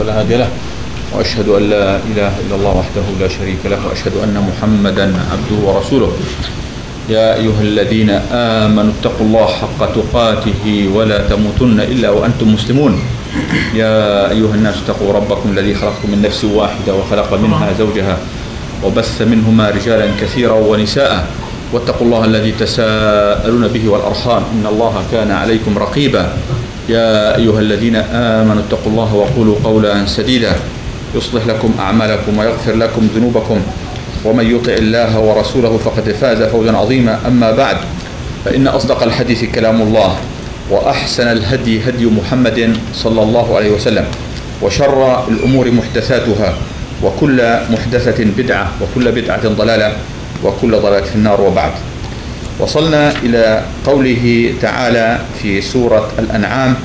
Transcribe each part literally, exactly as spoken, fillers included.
فلا هادي له، وأشهد أن لا إله إلا الله وحده لا شريك له، وأشهد أن محمدا عبده ورسوله. يا أيها الذين آمنوا اتقوا الله حق تقاته ولا تموتن إلا وأنتم مسلمون. يا أيها الناس اتقوا ربكم الذي خلقكم من نفس واحدة وخلق منها زوجها وبث منهما رجالا كثيرا ونساء، واتقوا الله الذي تساءلون به والأرحام إن الله كان عليكم رقيبا. يا أيها الذين آمنوا اتقوا الله وقولوا قولا سديدا يصلح لكم أعمالكم ويغفر لكم ذنوبكم، ومن يطع الله ورسوله فقد فاز فوزا عظيما. أما بعد، فإن أصدق الحديث كلام الله، وأحسن الهدي هدي محمد صلى الله عليه وسلم، وشر الأمور محدثاتها، وكل محدثة بدعة، وكل بدعة ضلالة، وكل ضلالة في النار. وبعد، وصلنا إلى قوله تعالى في سورة الأنعام،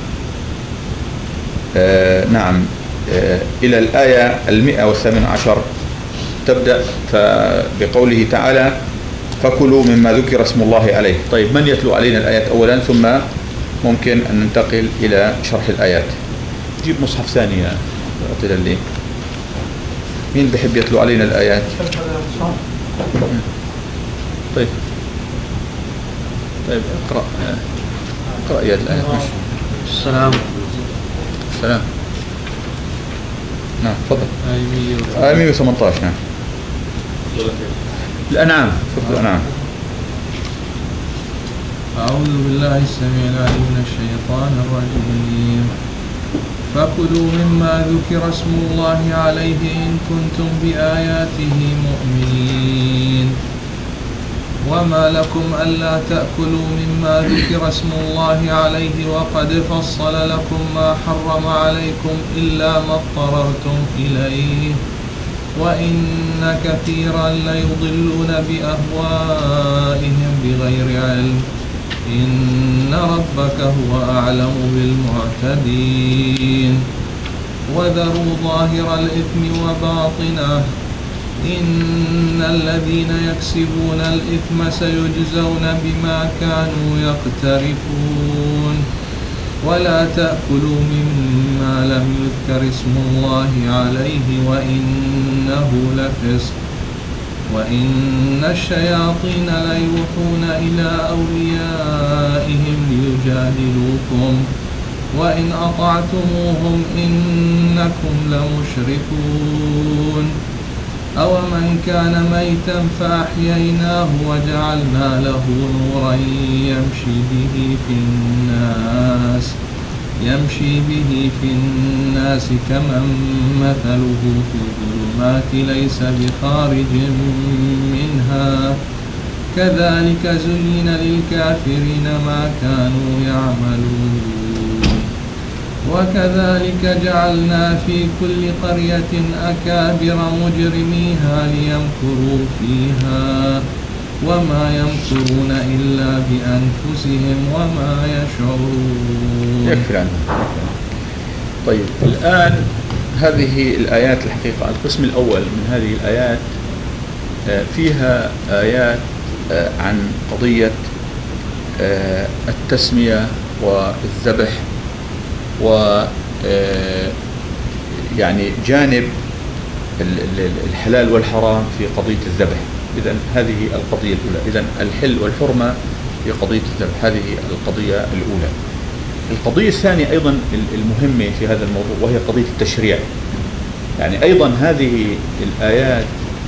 آه نعم آه إلى الآية المئة والثامن عشر، تبدأ بقوله تعالى: فكلوا مما ذكر اسم الله عليه. طيب، من يتلو علينا الآيات أولا، ثم ممكن أن ننتقل إلى شرح الآيات. جيب مصحف ثاني يا أعطي لي. مين بحب يتلو علينا الآيات؟ طيب طيب اقرأ اقرأ آيات الآيات. ماشي. السلام السلام نعم تفضل. آية مئة وثمانية عشر. نعم الأنعام. سورة الأنعام. أعوذ بالله السميع العليم من الشيطان الرجيم. فكلوا مما ذكر اسم الله عليه إن كنتم بآياته مؤمنين. وما لكم ألا تأكلوا مما ذكر اسم الله عليه وقد فصل لكم ما حرم عليكم إلا ما اضطررتم إليه، وإن كثيرا ليضلون بأهوائهم بغير علم، إن ربك هو أعلم بالمعتدين. وذروا ظاهر الإثم وباطنه، إن الذين يكسبون الإثم سيجزون بما كانوا يقترفون. ولا تأكلوا مما لم يذكر اسم الله عليه وإنه لفسق، وإن الشياطين ليوحون إلى أوليائهم ليجادلوكم، وإن أطعتموهم إنكم لمشركون. أومن كان ميتا فأحييناه وجعلنا له نورا يمشي به في الناس يمشي به في الناس كمن مثله في الظلمات ليس بخارج منها، كذلك زين للكافرين ما كانوا يعملون. وكذلك جعلنا في كل قرية أكابر مجرميها ليمكروا فيها، وما يمكرون إلا بأنفسهم وما يشعرون. يكفي عنه. طيب، الآن هذه الآيات الحقيقة القسم الأول من هذه الآيات فيها آيات عن قضية التسمية والذبح، و يعني جانب الحلال والحرام في قضية الذبح. إذن هذه القضية الأولى. إذن الحل والحرمة في قضية الذبح، هذه القضية الأولى. القضية الثانية أيضا المهمة في هذا الموضوع، وهي قضية التشريع. يعني أيضا هذه الآيات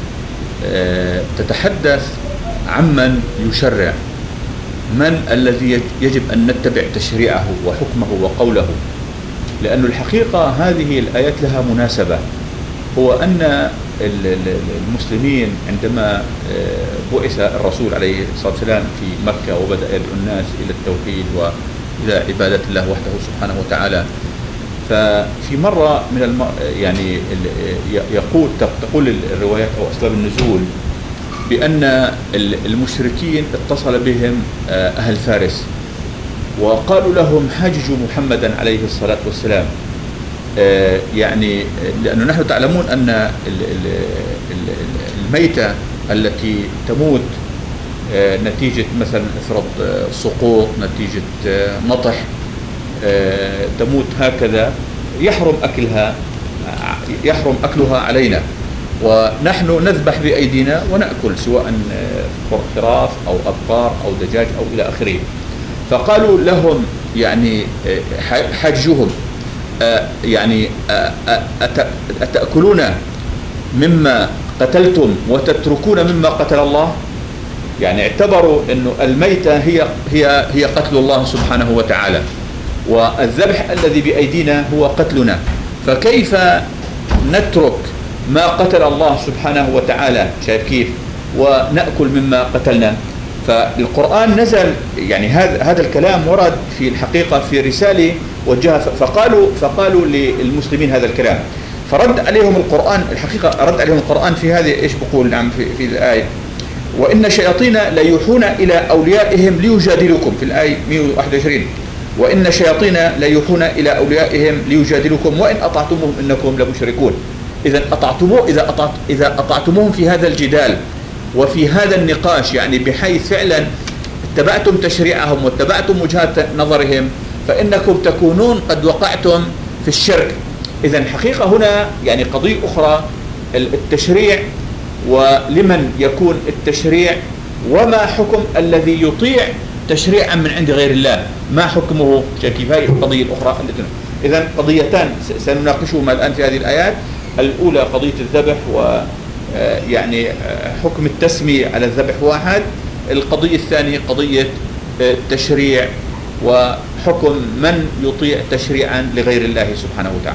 تتحدث عمن يشرع، من الذي يجب أن نتبع تشريعه وحكمه وقوله. لأن الحقيقة هذه الآيات لها مناسبة، هو أن المسلمين عندما بعث الرسول عليه الصلاة والسلام في مكة وبدأ يدعو الناس إلى التوحيد وإلى عبادة الله وحده سبحانه وتعالى، ففي مرة من الم... يعني يقول تقول الروايات أو أسباب النزول بأن المشركين اتصل بهم أهل فارس وقالوا لهم حاججوا محمدا عليه الصلاة والسلام، يعني لأنه نحن تعلمون أن الميتة التي تموت نتيجة مثلا افرض سقوط، نتيجة نطح، تموت هكذا، يحرم أكلها يحرم أكلها علينا، ونحن نذبح بأيدينا ونأكل، سواء خراف أو أبقار أو دجاج أو إلى آخره. فقالوا لهم يعني حجهم يعني أتأكلون مما قتلتم وتتركون مما قتل الله؟ يعني اعتبروا أنه الميتة هي هي هي قتل الله سبحانه وتعالى، والذبح الذي بأيدينا هو قتلنا، فكيف نترك ما قتل الله سبحانه وتعالى، شايف كيف، ونأكل مما قتلنا؟ فالقرآن نزل يعني هذا هذا الكلام ورد في الحقيقة في رسالة وجهها، فقالوا فقالوا للمسلمين هذا الكلام، فرد عليهم القرآن. الحقيقة رد عليهم القرآن في هذه، ايش بقول نعم في, في الآية: وإن شياطين ليوحون إلى أوليائهم ليجادلكم، في الآية مئة وواحد وعشرين: وإن شياطين ليوحون إلى أوليائهم ليجادلكم وإن أطعتموهم إنكم لمشركون. إذا أطعتموه إذا أطعت إذا أطعتموهم في هذا الجدال وفي هذا النقاش، يعني بحيث فعلا اتبعتم تشريعهم واتبعتم وجهات نظرهم، فإنكم تكونون قد وقعتم في الشرك. إذا حقيقة هنا يعني قضية أخرى، التشريع ولمن يكون التشريع، وما حكم الذي يطيع تشريعا من عند غير الله، ما حكمه؟ كيف هذه القضية الأخرى. إذا قضيتان سنناقشهما الآن في هذه الآيات. الأولى قضية الذبح ويعني حكم التسمية على الذبح واحد. القضية الثانية قضية التشريع وحكم من يطيع تشريعا لغير الله سبحانه وتعالى.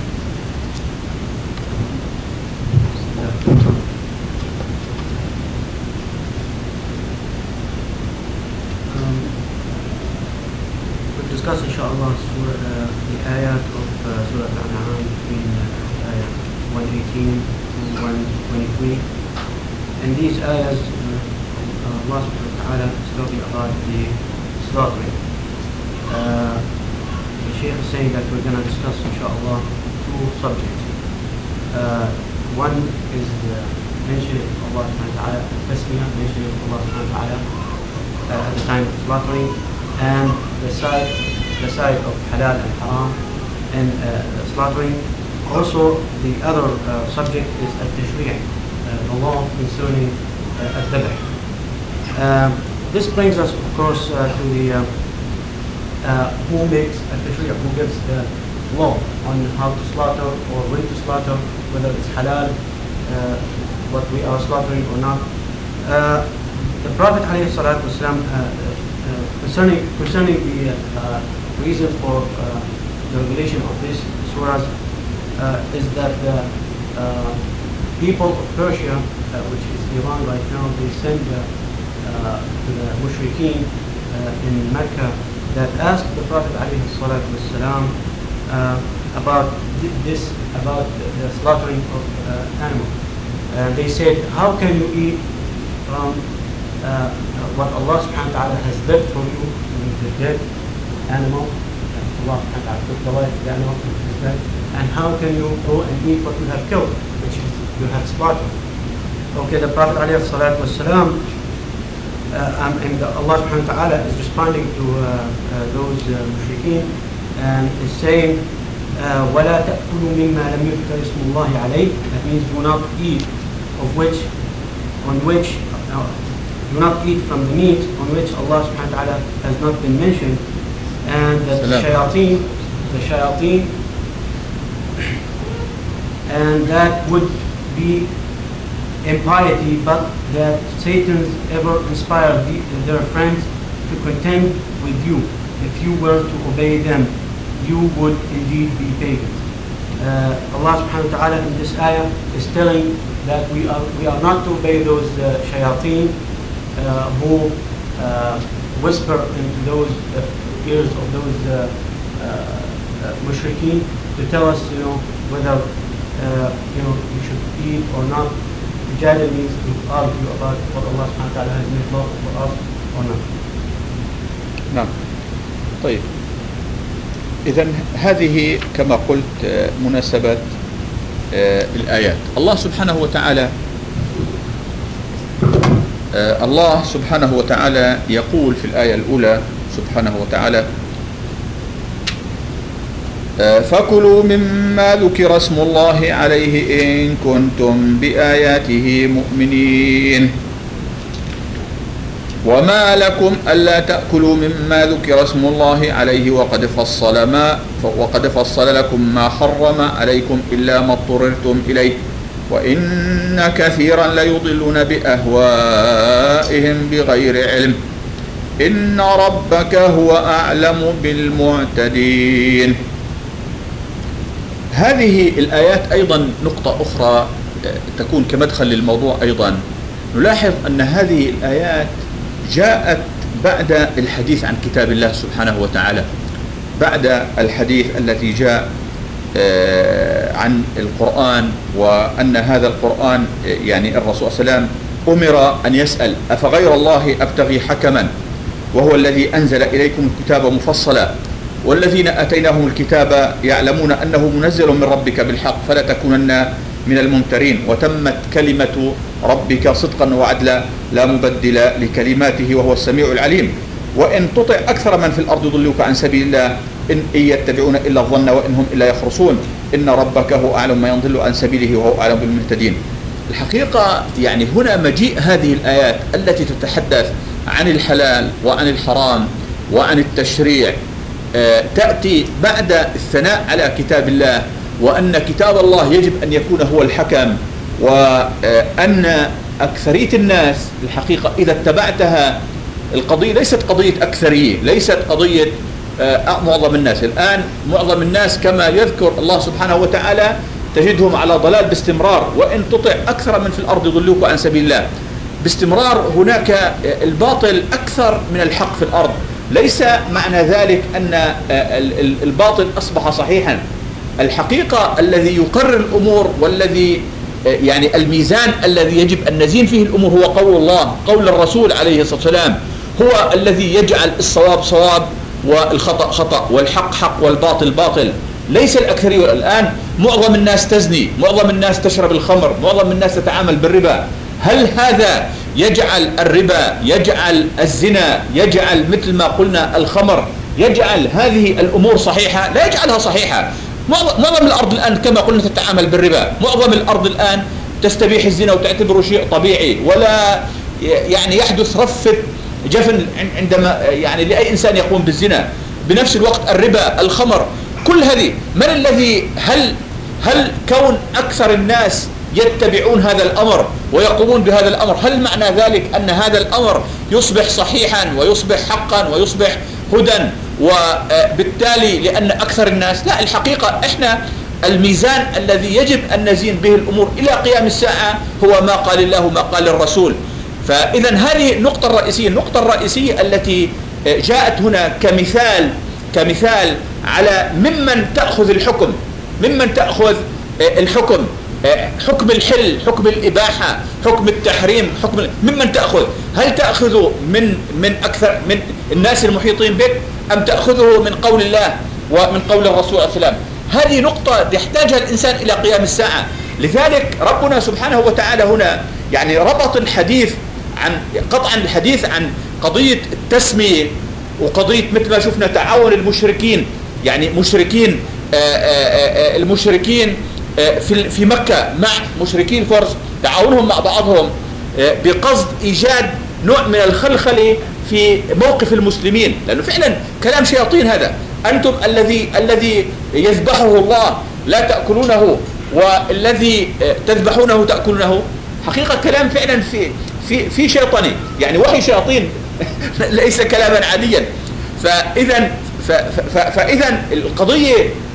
discuss inshallah surah, the ayat of uh, Surah Al-An'am between uh, ayat one eighteen and one twenty-three. And these ayahs, uh, Allah subhanahu wa ta'ala is talking about the slaughtering. Uh, the Shaykh is saying that we're going to discuss inshallah two subjects. Uh, one is the mentioning of Allah subhanahu wa ta'ala, tasmiyah, mentioning of Allah subhanahu wa ta'ala uh, at the time of slaughtering, and the side the side of halal and haram and uh, slaughtering. Also, the other uh, subject is at-tashri', uh, the law concerning uh, at-tabh. Um, this brings us, of course, uh, to the uh, uh, who makes at-tashri', who gives the law on how to slaughter or when to slaughter, whether it's halal, uh, what we are slaughtering or not. Uh, the Prophet alayhi salatu wasalam, uh, uh, concerning concerning the uh, reason for uh, the revelation of this surah uh, is that the uh, people of Persia, uh, which is Iran right now, they send uh, uh, to the mushrikeen uh, in Mecca that asked the Prophet ﷺ uh, about this, about the, the slaughtering of uh, animals. Uh, they said, how can you eat from uh, what Allah subhanahu wa ta'ala has left for you, the dead animal? Allah subhanahu wa ta'ala took the life of the animal from his dead. And how can you go and eat what you have killed, which is you have slaughtered? Okay, the Prophet ﷺ, uh, um, and Allah subhanahu wa ta'ala is responding to uh, uh, those uh, mushrikeen and is saying, وَلَا تَأْكُلُوا مِمَّا لَمْ يُذْكَرِ اسْمُ اللَّهِ عَلَيْهِ. That means do not eat of which, on which, uh, do not eat from the meat on which Allah subhanahu wa ta'ala has not been mentioned. And that the shayateen, the shayateen, and that would be impiety, but that Satan's ever inspired the, their friends to contend with you. If you were to obey them, you would indeed be pagans. Uh, Allah subhanahu wa ta'ala in this ayah is telling that we are we are not to obey those uh, shayateen uh, who uh, whisper into those uh, ears of those uh, uh, uh, mushrikeen to tell us, you know, whether uh, you know we should eat or not. Mujadil means to argue about what Allah subhanahu wa ta'ala has made law for us or not. نعم. طيب. إذن هذه كما قلت مناسبة الآيات. الله سبحانه وتعالى الله سبحانه وتعالى يقول في الآية الأولى سبحانه وتعالى فكلوا مما ذكر اسم الله عليه إن كنتم بآياته مؤمنين. وما لكم ألا تأكلوا مما ذكر اسم الله عليه وقد فصل ما وقد فصل لكم ما حرم عليكم إلا ما اضطررتم إليه وإن كثيرا ليضلون بأهوائهم بغير علم إن ربك هو أعلم بالمعتدين. هذه الآيات أيضا نقطة أخرى تكون كمدخل للموضوع. أيضا نلاحظ أن هذه الآيات جاءت بعد الحديث عن كتاب الله سبحانه وتعالى، بعد الحديث الذي جاء عن القرآن، وأن هذا القرآن يعني الرسول صلى الله عليه وسلم أمر أن يسأل أفغير الله أبتغي حكما وهو الذي أنزل إليكم الكتاب مفصلا والذين آتيناهم الكتاب يعلمون أنه منزل من ربك بالحق فلا تكونن من الممترين وتمت كلمة ربك صدقا وعدلا لا مبدل لكلماته وهو السميع العليم وإن تطع أكثر من في الأرض يضلوك عن سبيل الله إن يتبعون إلا الظن وإن هم إلا يخرصون إن ربك هو أعلم من يضل عن سبيله وهو أعلم بالمهتدين. الحقيقة يعني هنا مجيء هذه الآيات التي تتحدث عن الحلال وعن الحرام وعن التشريع تأتي بعد الثناء على كتاب الله وأن كتاب الله يجب أن يكون هو الحكم، وأن أكثرية الناس الحقيقة إذا اتبعتها القضية ليست قضية أكثرية، ليست قضية معظم الناس. الآن معظم الناس كما يذكر الله سبحانه وتعالى تجدهم على ضلال باستمرار وإن تطع أكثر من في الأرض يضلوك عن سبيل الله باستمرار. هناك الباطل أكثر من الحق في الأرض، ليس معنى ذلك أن الباطل أصبح صحيحا. الحقيقة الذي يقرر الأمور والذي يعني الميزان الذي يجب أن نزين فيه الأمور هو قول الله، قول الرسول عليه الصلاة والسلام، هو الذي يجعل الصواب صواب والخطأ خطأ والحق حق والباطل باطل، ليس الأكثرية. الآن معظم الناس تزني، معظم الناس تشرب الخمر، معظم الناس تتعامل بالربا. هل هذا يجعل الربا، يجعل الزنا، يجعل مثل ما قلنا الخمر، يجعل هذه الأمور صحيحة؟ لا يجعلها صحيحة. معظم الأرض الآن كما قلنا تتعامل بالربا، معظم الأرض الآن تستبيح الزنا وتعتبره شيء طبيعي، ولا يعني يحدث رفة جفن عندما يعني لأي إنسان يقوم بالزنا. بنفس الوقت الربا، الخمر، كل هذه من الذي هل هل كون أكثر الناس يتبعون هذا الأمر ويقومون بهذا الأمر هل معنى ذلك أن هذا الأمر يصبح صحيحا ويصبح حقا ويصبح هدى؟ وبالتالي لأن أكثر الناس لا. الحقيقة إحنا الميزان الذي يجب أن نزين به الأمور إلى قيام الساعة هو ما قال الله ما قال الرسول. فإذا هذه النقطة الرئيسية، النقطة الرئيسية التي جاءت هنا كمثال كمثال على ممن تأخذ الحكم، ممن تأخذ الحكم، حكم الحل، حكم الإباحة، حكم التحريم، حكم ممن تأخذ؟ هل تأخذ من من أكثر من الناس المحيطين بك أم تأخذه من قول الله ومن قول الرسول صلى الله عليه وسلم؟ هذه نقطة يحتاجها الإنسان إلى قيام الساعة. لذلك ربنا سبحانه وتعالى هنا يعني ربط الحديث عن قطعا الحديث عن قضية التسمية وقضية مثل ما شفنا تعاون المشركين، يعني مشركين آآ آآ المشركين في في مكة مع مشركين فرس، تعاونهم مع بعضهم بقصد إيجاد نوع من الخلخلة في موقف المسلمين، لأنه فعلا كلام شياطين هذا. أنتم الذي الذي يذبحه الله لا تأكلونه والذي تذبحونه تأكلونه. حقيقة كلام فعلا في في في شيطاني، يعني وحي شياطين ليس كلاما عاديا. فإذا فإذا القضية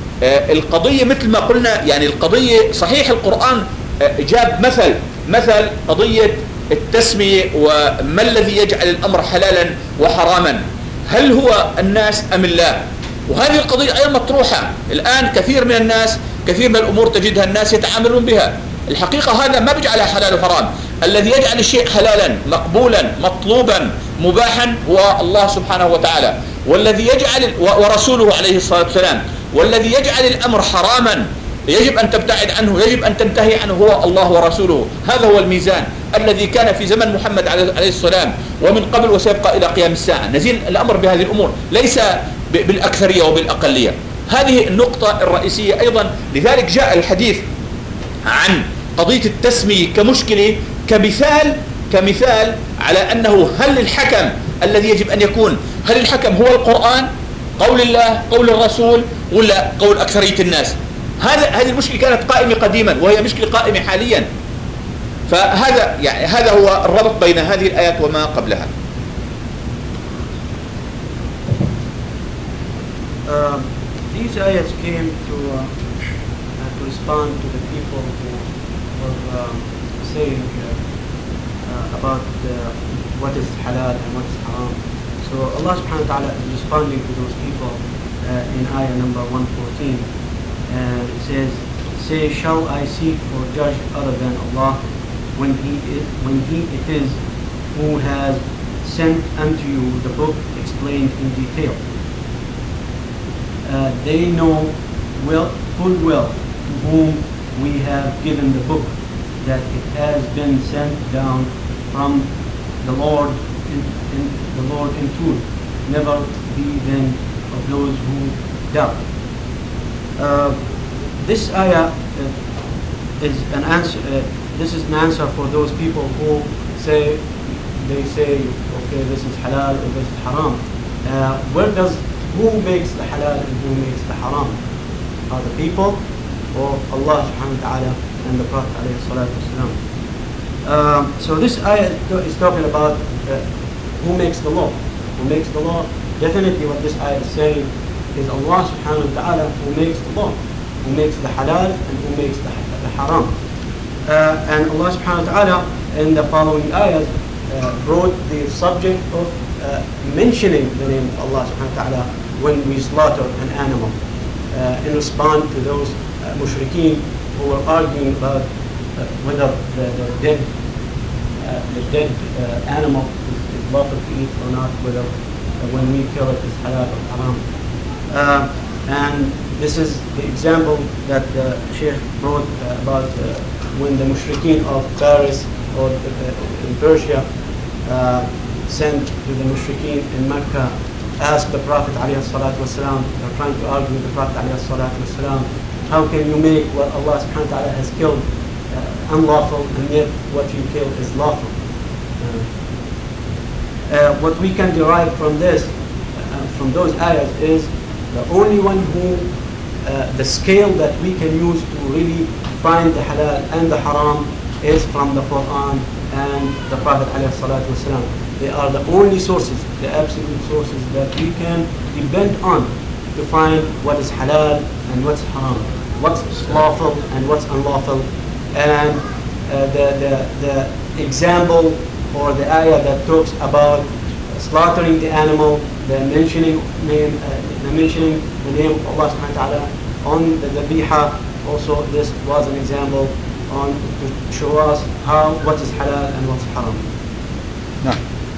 القضية مثل ما قلنا، يعني القضية صحيح القرآن جاب مثل مثل قضية التسمية وما الذي يجعل الأمر حلالا وحراما، هل هو الناس أم الله؟ وهذه القضية أيضا مطروحة الآن. كثير من الناس كثير من الأمور تجدها الناس يتعاملون بها. الحقيقة هذا ما بيجعلها حلال وحرام. الذي يجعل الشيء حلالا مقبولا مطلوبا مباحا هو الله سبحانه وتعالى، والذي يجعل ورسوله عليه الصلاة والسلام، والذي يجعل الأمر حراما يجب أن تبتعد عنه، يجب أن تنتهي عنه هو الله ورسوله. هذا هو الميزان الذي كان في زمن محمد عليه السلام ومن قبل وسيبقى إلى قيام الساعة. نزين الأمر بهذه الأمور ليس بالأكثرية وبالأقلية. هذه النقطة الرئيسية أيضا. لذلك جاء الحديث عن قضية التسمية كمشكلة كمثال كمثال على أنه هل الحكم الذي يجب أن يكون، هل الحكم هو القرآن، قول الله، قول الرسول، ولا قول أكثرية الناس؟ هذا هذه المشكلة كانت قائمة قديما وهي مشكلة قائمة حاليا. فهذا يعني هذا هو الربط بين هذه الآيات وما قبلها. Uh, these ayats came to, uh, uh, to respond to the people who were um, saying uh, uh, about uh, what is halal and what is haram. So Allah subhanahu wa ta'ala is responding to those people uh, in ayah number one fourteen. And it says, "Say, shall I seek for judge other than Allah when he is, when he it is who has sent unto you the book explained in detail. Uh, they know well, full well to whom we have given the book, that it has been sent down from the Lord in, in the Lord in truth. Never be then of those who doubt." Uh, this ayah uh, is an answer. Uh, this is an answer for those people who say they say, okay, this is halal or this is haram. Uh, where does Who makes the halal and who makes the haram? Are the people or Allah subhanahu wa ta'ala and the Prophet alayhi salatu wasalam? Um, so this ayah is talking about uh, who makes the law. Who makes the law? Definitely what this ayah is saying is Allah subhanahu wa ta'ala who makes the law. Who makes the halal and who makes the, the haram. Uh, and Allah subhanahu wa ta'ala in the following ayahs uh, brought the subject of uh, mentioning the name of Allah subhanahu wa ta'ala when we slaughter an animal, uh, in response to those uh, mushrikeen who were arguing about uh, whether the, the dead, uh, the dead uh, animal is, is lawful to eat or not, whether uh, when we kill it is halal or haram. Uh, and this is the example that the Sheikh brought uh, about uh, when the mushrikeen of Paris or uh, in Persia uh, sent to the mushrikeen in Mecca, asked the Prophet ﷺ, they're trying to argue with the Prophet ﷺ, how can you make what Allah subhanahu wa ta'ala has killed uh, unlawful and yet what you kill is lawful? Uh, uh, what we can derive from this, uh, from those ayahs, is the only one who, uh, the scale that we can use to really find the halal and the haram is from the Quran and the Prophet ﷺ. They are the only sources, the absolute sources that we can depend on to find what is halal and what's haram, what's lawful and what's unlawful. And uh, the, the, the example or the ayah that talks about slaughtering the animal, the mentioning name, uh, the mentioning the name of Allah subhanahu wa ta'ala on the dhabiha, also this was an example on to show us how what is halal and what's haram. نعم.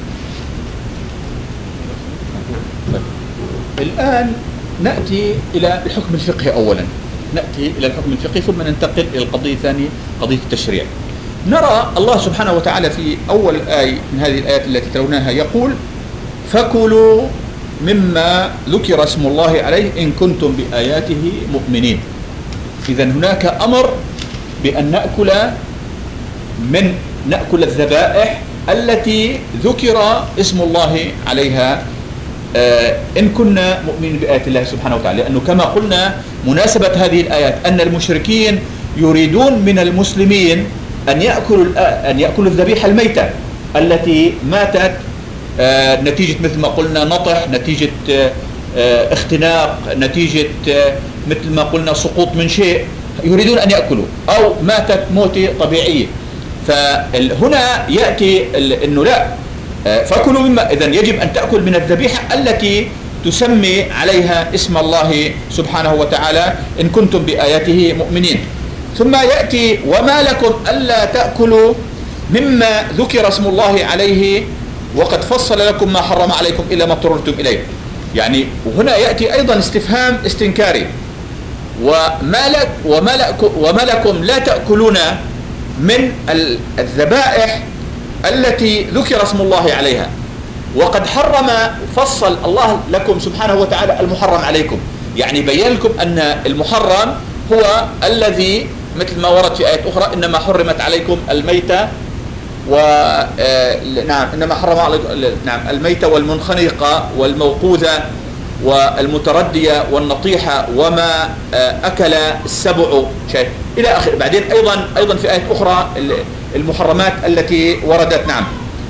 الآن نأتي إلى الحكم الفقهي أولا، نأتي إلى الحكم الفقهي ثم ننتقل إلى القضية الثانية قضية التشريع. نرى الله سبحانه وتعالى في أول آية من هذه الآيات التي ترونها يقول: فكلوا مما ذكر اسم الله عليه إن كنتم بآياته مؤمنين. إذا هناك أمر بأن نأكل من نأكل الذبائح التي ذكر اسم الله عليها إن كنا مؤمنين بآيات الله سبحانه وتعالى، لأنه كما قلنا مناسبة هذه الآيات أن المشركين يريدون من المسلمين أن يأكلوا أن يأكلوا الذبيحة الميتة التي ماتت نتيجة مثل ما قلنا نطح، نتيجة اختناق، نتيجة مثل ما قلنا سقوط من شيء، يريدون أن يأكلوا، أو ماتت موتة طبيعية. فهنا يأتي أنه لا، فكلوا مما، إذن يجب أن تأكل من الذبيحة التي تسمي عليها اسم الله سبحانه وتعالى إن كنتم بآياته مؤمنين. ثم يأتي: وما لكم ألا تأكلوا مما ذكر اسم الله عليه وقد فصل لكم ما حرم عليكم إلا ما اضطررتم إليه. يعني وهنا يأتي أيضا استفهام استنكاري: وما لك وما لكم وما لكم لا تأكلون من الذبائح التي ذكر اسم الله عليها وقد حرم، فصل الله لكم سبحانه وتعالى المحرم عليكم. يعني بين لكم أن المحرم هو الذي مثل ما ورد في آية أخرى إنما حرمت عليكم الميتة و نعم إنما حرم عليكم نعم الميتة والمنخنقة والموقوذة والمتردية والنطيحة وما أكل السبع شيء إلى آخر. بعدين أيضا أيضا في آية أخرى المحرمات التي وردت نعم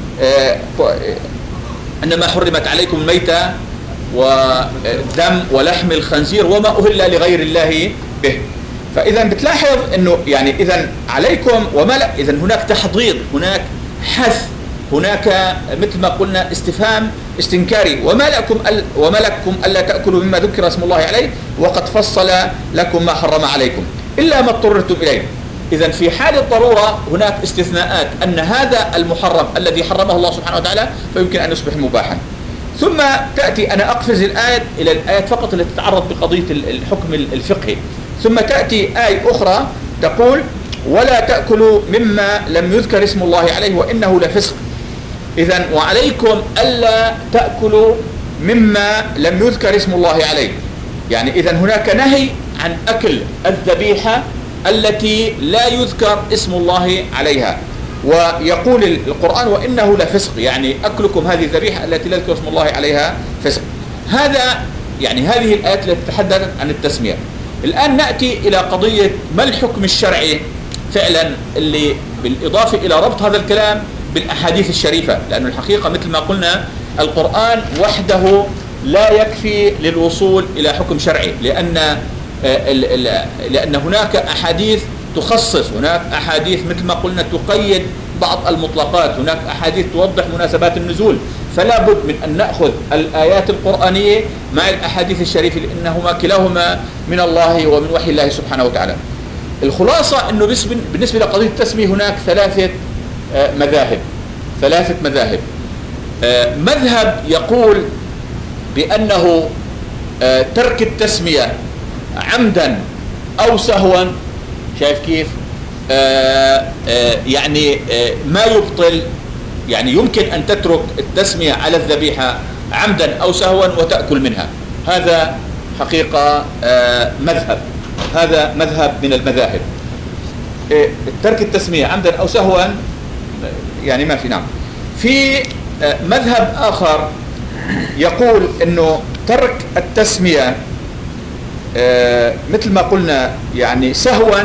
إنما حرمت عليكم الميتة ودم ولحم الخنزير وما أهل لغير الله به. فإذا بتلاحظ إنه يعني إذا عليكم وما لا، إذا هناك تحضيض، هناك حث، هناك مثل ما قلنا استفهام استنكاري، وما لكم وما لكم ألا تأكلوا مما ذكر اسم الله عليه وقد فصل لكم ما حرم عليكم إلا ما اضطررتم إليه. إذا في حال الضرورة هناك استثناءات أن هذا المحرم الذي حرمه الله سبحانه وتعالى فيمكن أن يصبح مباحا. ثم تأتي أنا أقفز الآية إلى الآيات فقط التي تتعرض بقضية الحكم الفقهي، ثم تأتي آية أخرى تقول ولا تأكلوا مما لم يذكر اسم الله عليه وإنه لفسق. إذن وعليكم ألا تأكلوا مما لم يذكر اسم الله عليه، يعني إذن هناك نهي عن أكل الذبيحة التي لا يذكر اسم الله عليها. ويقول القرآن وإنه لفسق، يعني أكلكم هذه الذبيحة التي لا يذكر اسم الله عليها فسق. هذا يعني هذه الآيات التي تتحدث عن التسمية. الآن نأتي إلى قضية ما الحكم الشرعي فعلا اللي بالإضافة إلى ربط هذا الكلام بالأحاديث الشريفة، لأن الحقيقة مثل ما قلنا القرآن وحده لا يكفي للوصول إلى حكم شرعي، لأن لأن هناك أحاديث تخصص، هناك أحاديث مثل ما قلنا تقيد بعض المطلقات، هناك أحاديث توضح مناسبات النزول، فلا بد من أن نأخذ الآيات القرآنية مع الأحاديث الشريفة لأنهما كلاهما من الله ومن وحي الله سبحانه وتعالى. الخلاصة أنه بالنسبة لقضية التسمية هناك ثلاثة مذاهب ثلاثة مذاهب مذهب يقول بأنه ترك التسمية عمدا أو سهوا، شايف كيف آآ آآ يعني آآ ما يبطل، يعني يمكن أن تترك التسمية على الذبيحة عمدا أو سهوا وتأكل منها. هذا حقيقة مذهب هذا مذهب من المذاهب. ترك التسمية عمدا أو سهوا يعني ما في. نعم في مذهب آخر يقول أنه ترك التسمية مثل ما قلنا يعني سهوا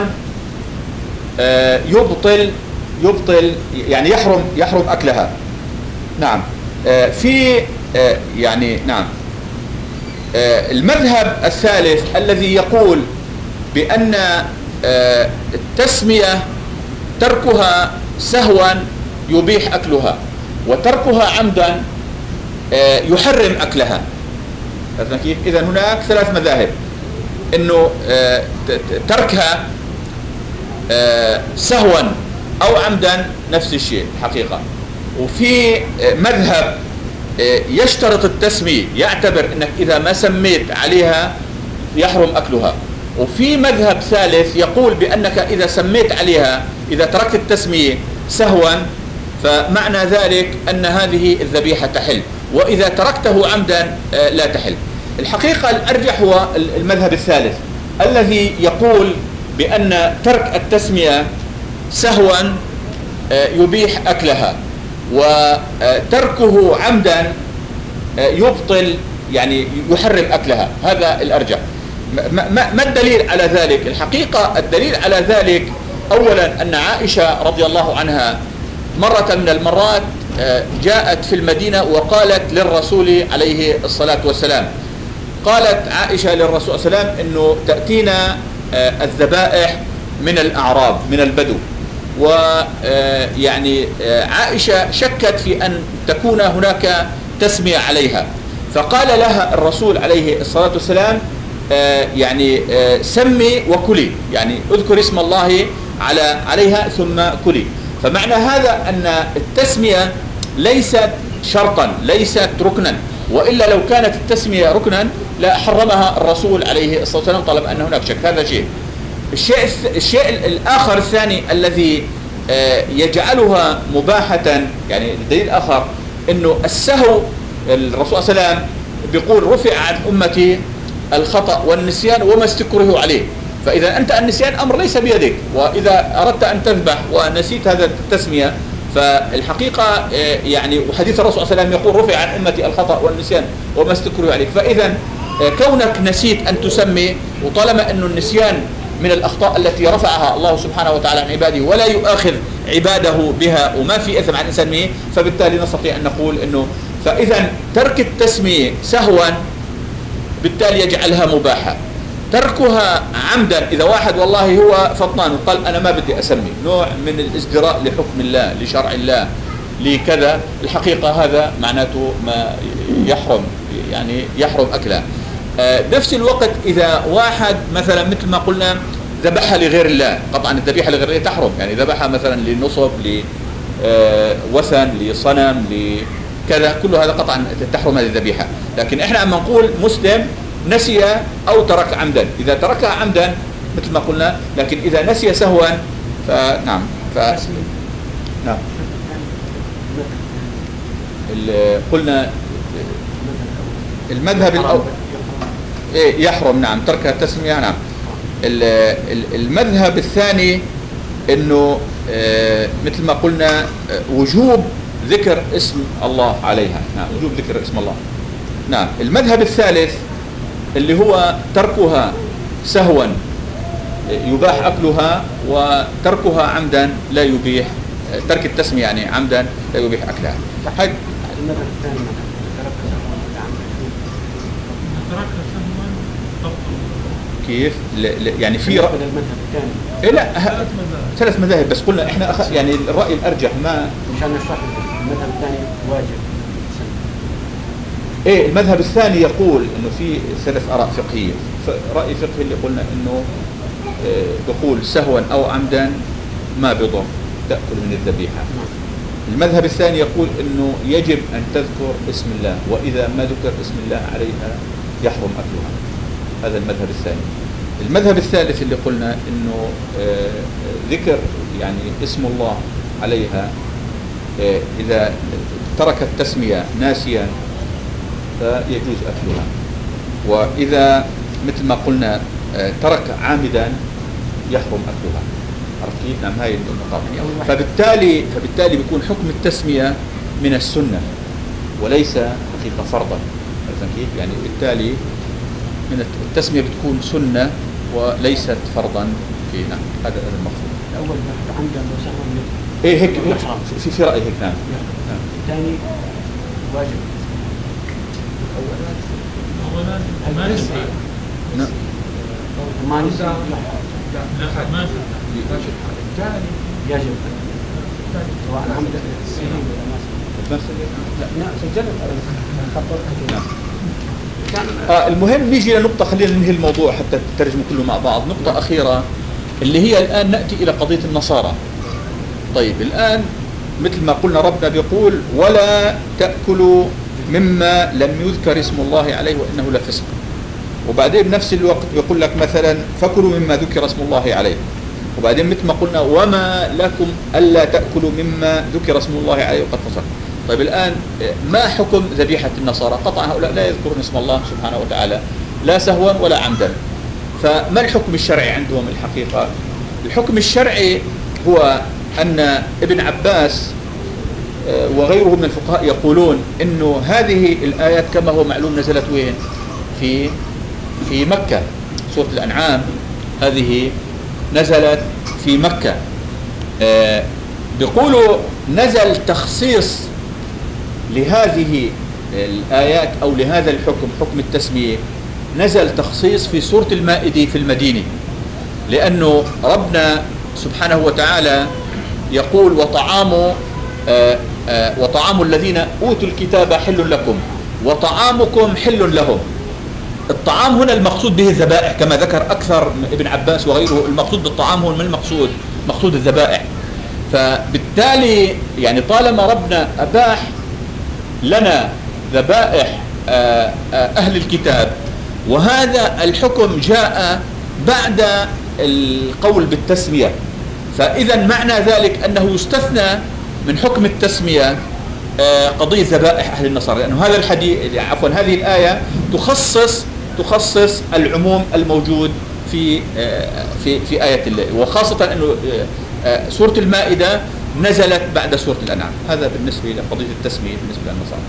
يبطل يبطل يعني يحرم يحرم أكلها. نعم في يعني نعم المذهب الثالث الذي يقول بأن التسمية تركها سهوا يبيح أكلها وتركها عمدا يحرم أكلها. كيف؟ إذن هناك ثلاث مذاهب، إنه تركها سهوا أو عمدا نفس الشيء حقيقة. وفي مذهب يشترط التسمية، يعتبر أنك إذا ما سميت عليها يحرم أكلها. وفي مذهب ثالث يقول بأنك إذا سميت عليها، إذا تركت التسمية سهوا فمعنى ذلك أن هذه الذبيحة تحل، وإذا تركته عمدا لا تحل. الحقيقة الأرجح هو المذهب الثالث الذي يقول بأن ترك التسمية سهوا يبيح أكلها وتركه عمدا يبطل يعني يحرم أكلها. هذا الأرجح. ما الدليل على ذلك؟ الحقيقة الدليل على ذلك أولا أن عائشة رضي الله عنها مرة من المرات جاءت في المدينة وقالت للرسول عليه الصلاة والسلام، قالت عائشة للرسول صلى الله عليه وسلم أنه تأتينا الذبائح من الأعراب من البدو، ويعني عائشة شكت في أن تكون هناك تسمية عليها، فقال لها الرسول عليه الصلاة والسلام يعني سمي وكلي، يعني اذكر اسم الله على عليها ثم كلي. فمعنى هذا أن التسمية ليست شرطا ليست ركنا، وإلا لو كانت التسمية ركنا لا حرمها الرسول عليه الصلاة والسلام طالب أن هناك شك. هذا شيء. الشيء الشيء الآخر الثاني الذي يجعلها مباحة، يعني الدليل الآخر أنه السهو الرسول صلى الله عليه وسلم بيقول رفع عن أمتي الخطأ والنسيان وما استكره عليه. فإذا أنت النسيان أمر ليس بيدك، وإذا أردت أن تذبح ونسيت هذا التسمية فالحقيقة يعني وحديث الرسول صلى الله عليه وسلم يقول رفع عن أمتي الخطأ والنسيان وما استكره عليه. فإذا كونك نسيت أن تسمي، وطالما أن النسيان من الأخطاء التي رفعها الله سبحانه وتعالى عن عباده ولا يؤاخذ عباده بها وما في إثم عن الإنسان به، فبالتالي نستطيع أن نقول أنه فإذا ترك التسمية سهوا بالتالي يجعلها مباحة. تركها عمدا، إذا واحد والله هو فطنان وقال أنا ما بدي أسمي، نوع من الازدراء لحكم الله لشرع الله لكذا، الحقيقة هذا معناته ما يحرم، يعني يحرم أكلها. بنفس الوقت إذا واحد مثلا مثل ما قلنا ذبحها لغير الله، قطعا الذبيحة لغير الله تحرم، يعني ذبحها مثلا لنصب لوثن لصنم لكذا، كل هذا قطعا تحرم هذه الذبيحة. لكن احنا عم نقول مسلم نسي أو ترك عمدا، إذا تركها عمدا مثل ما قلنا، لكن إذا نسي سهوا فنعم ف... نعم قلنا المذهب الأول إيه يحرم، نعم ترك التسمية. نعم المذهب الثاني إنه مثل ما قلنا وجوب ذكر اسم الله عليها، نعم وجوب ذكر اسم الله. نعم المذهب الثالث اللي هو تركها سهوا يباح أكلها، وتركها عمدا لا يبيح، ترك التسمية يعني عمدا لا يبيح أكلها. المذهب الثاني كيف يعني في رأي المذهب الثاني إيه لا ثلاث مذاهب بس قلنا احنا أخ... يعني الرأي الأرجح ما مشان نشرح المذهب الثاني واجب. ايه المذهب الثاني يقول انه في ثلاث آراء فقهية. رأي فقهي اللي قلنا انه دخول سهوا او عمدا ما بضر تأكل من الذبيحة. المذهب الثاني يقول انه يجب ان تذكر اسم الله، واذا ما ذكر اسم الله عليها يحرم اكلها. هذا المذهب الثاني. المذهب الثالث اللي قلنا انه ذكر يعني اسم الله عليها اذا ترك التسمية ناسيا فيجوز أكلها، وإذا مثل ما قلنا ترك عامدا يحرم أكلها. عرفت كيف؟ نعم هاي النقاط. فبالتالي فبالتالي بيكون حكم التسمية من السنة وليس حقيقة فرضا. عرفت كيف؟ يعني بالتالي من التسمية بتكون سنة وليست فرضا فينا. هذا المقصود. الأول عمدا وسهوا إيه هيك في في رأي هيك. نعم. الثاني واجب. ما نسي نعم ما نسي ما يجب سواء عمد لا سجلت آه المهم نيجي لنقطة، خلينا ننهي الموضوع حتى الترجمة كله مع بعض. نقطة أخيرة اللي هي الآن نأتي إلى قضية النصارى. طيب الآن مثل ما قلنا ربنا بيقول ولا تأكلوا مما لم يذكر اسم الله عليه وإنه لفسق، وبعدين بنفس الوقت يقول لك مثلا فكلوا مما ذكر اسم الله عليه، وبعدين مثل ما قلنا وما لكم ألا تأكلوا مما ذكر اسم الله عليه وقد فسق. طيب الآن ما حكم ذبيحة النصارى؟ قطعا هؤلاء لا يذكرون اسم الله سبحانه وتعالى لا سهوا ولا عمدا، فما الحكم الشرعي عندهم الحقيقة؟ الحكم الشرعي هو أن ابن عباس وغيره من الفقهاء يقولون إنه هذه الآيات كما هو معلوم نزلت وين؟ في في مكة. سورة الأنعام هذه نزلت في مكة. آه بيقولوا نزل تخصيص لهذه الآيات أو لهذا الحكم، حكم التسمية، نزل تخصيص في سورة المائدة في المدينة، لأنه ربنا سبحانه وتعالى يقول وطعام آه آه وطعام الذين أوتوا الكتاب حل لكم وطعامكم حل لهم. الطعام هنا المقصود به الذبائح كما ذكر أكثر ابن عباس وغيره، المقصود بالطعام هو من المقصود مقصود الذبائح. فبالتالي يعني طالما ربنا أباح لنا ذبائح آه آه أهل الكتاب، وهذا الحكم جاء بعد القول بالتسمية، فإذا معنى ذلك أنه يستثنى من حكم التسمية قضية ذبائح أهل النصارى، لأنه هذا الحديث عفوا هذه الآية تخصص تخصص العموم الموجود في في في آية الله، وخاصة أنه سورة المائدة نزلت بعد سورة الأنعام. هذا بالنسبة لقضية التسمية بالنسبة للنصارى.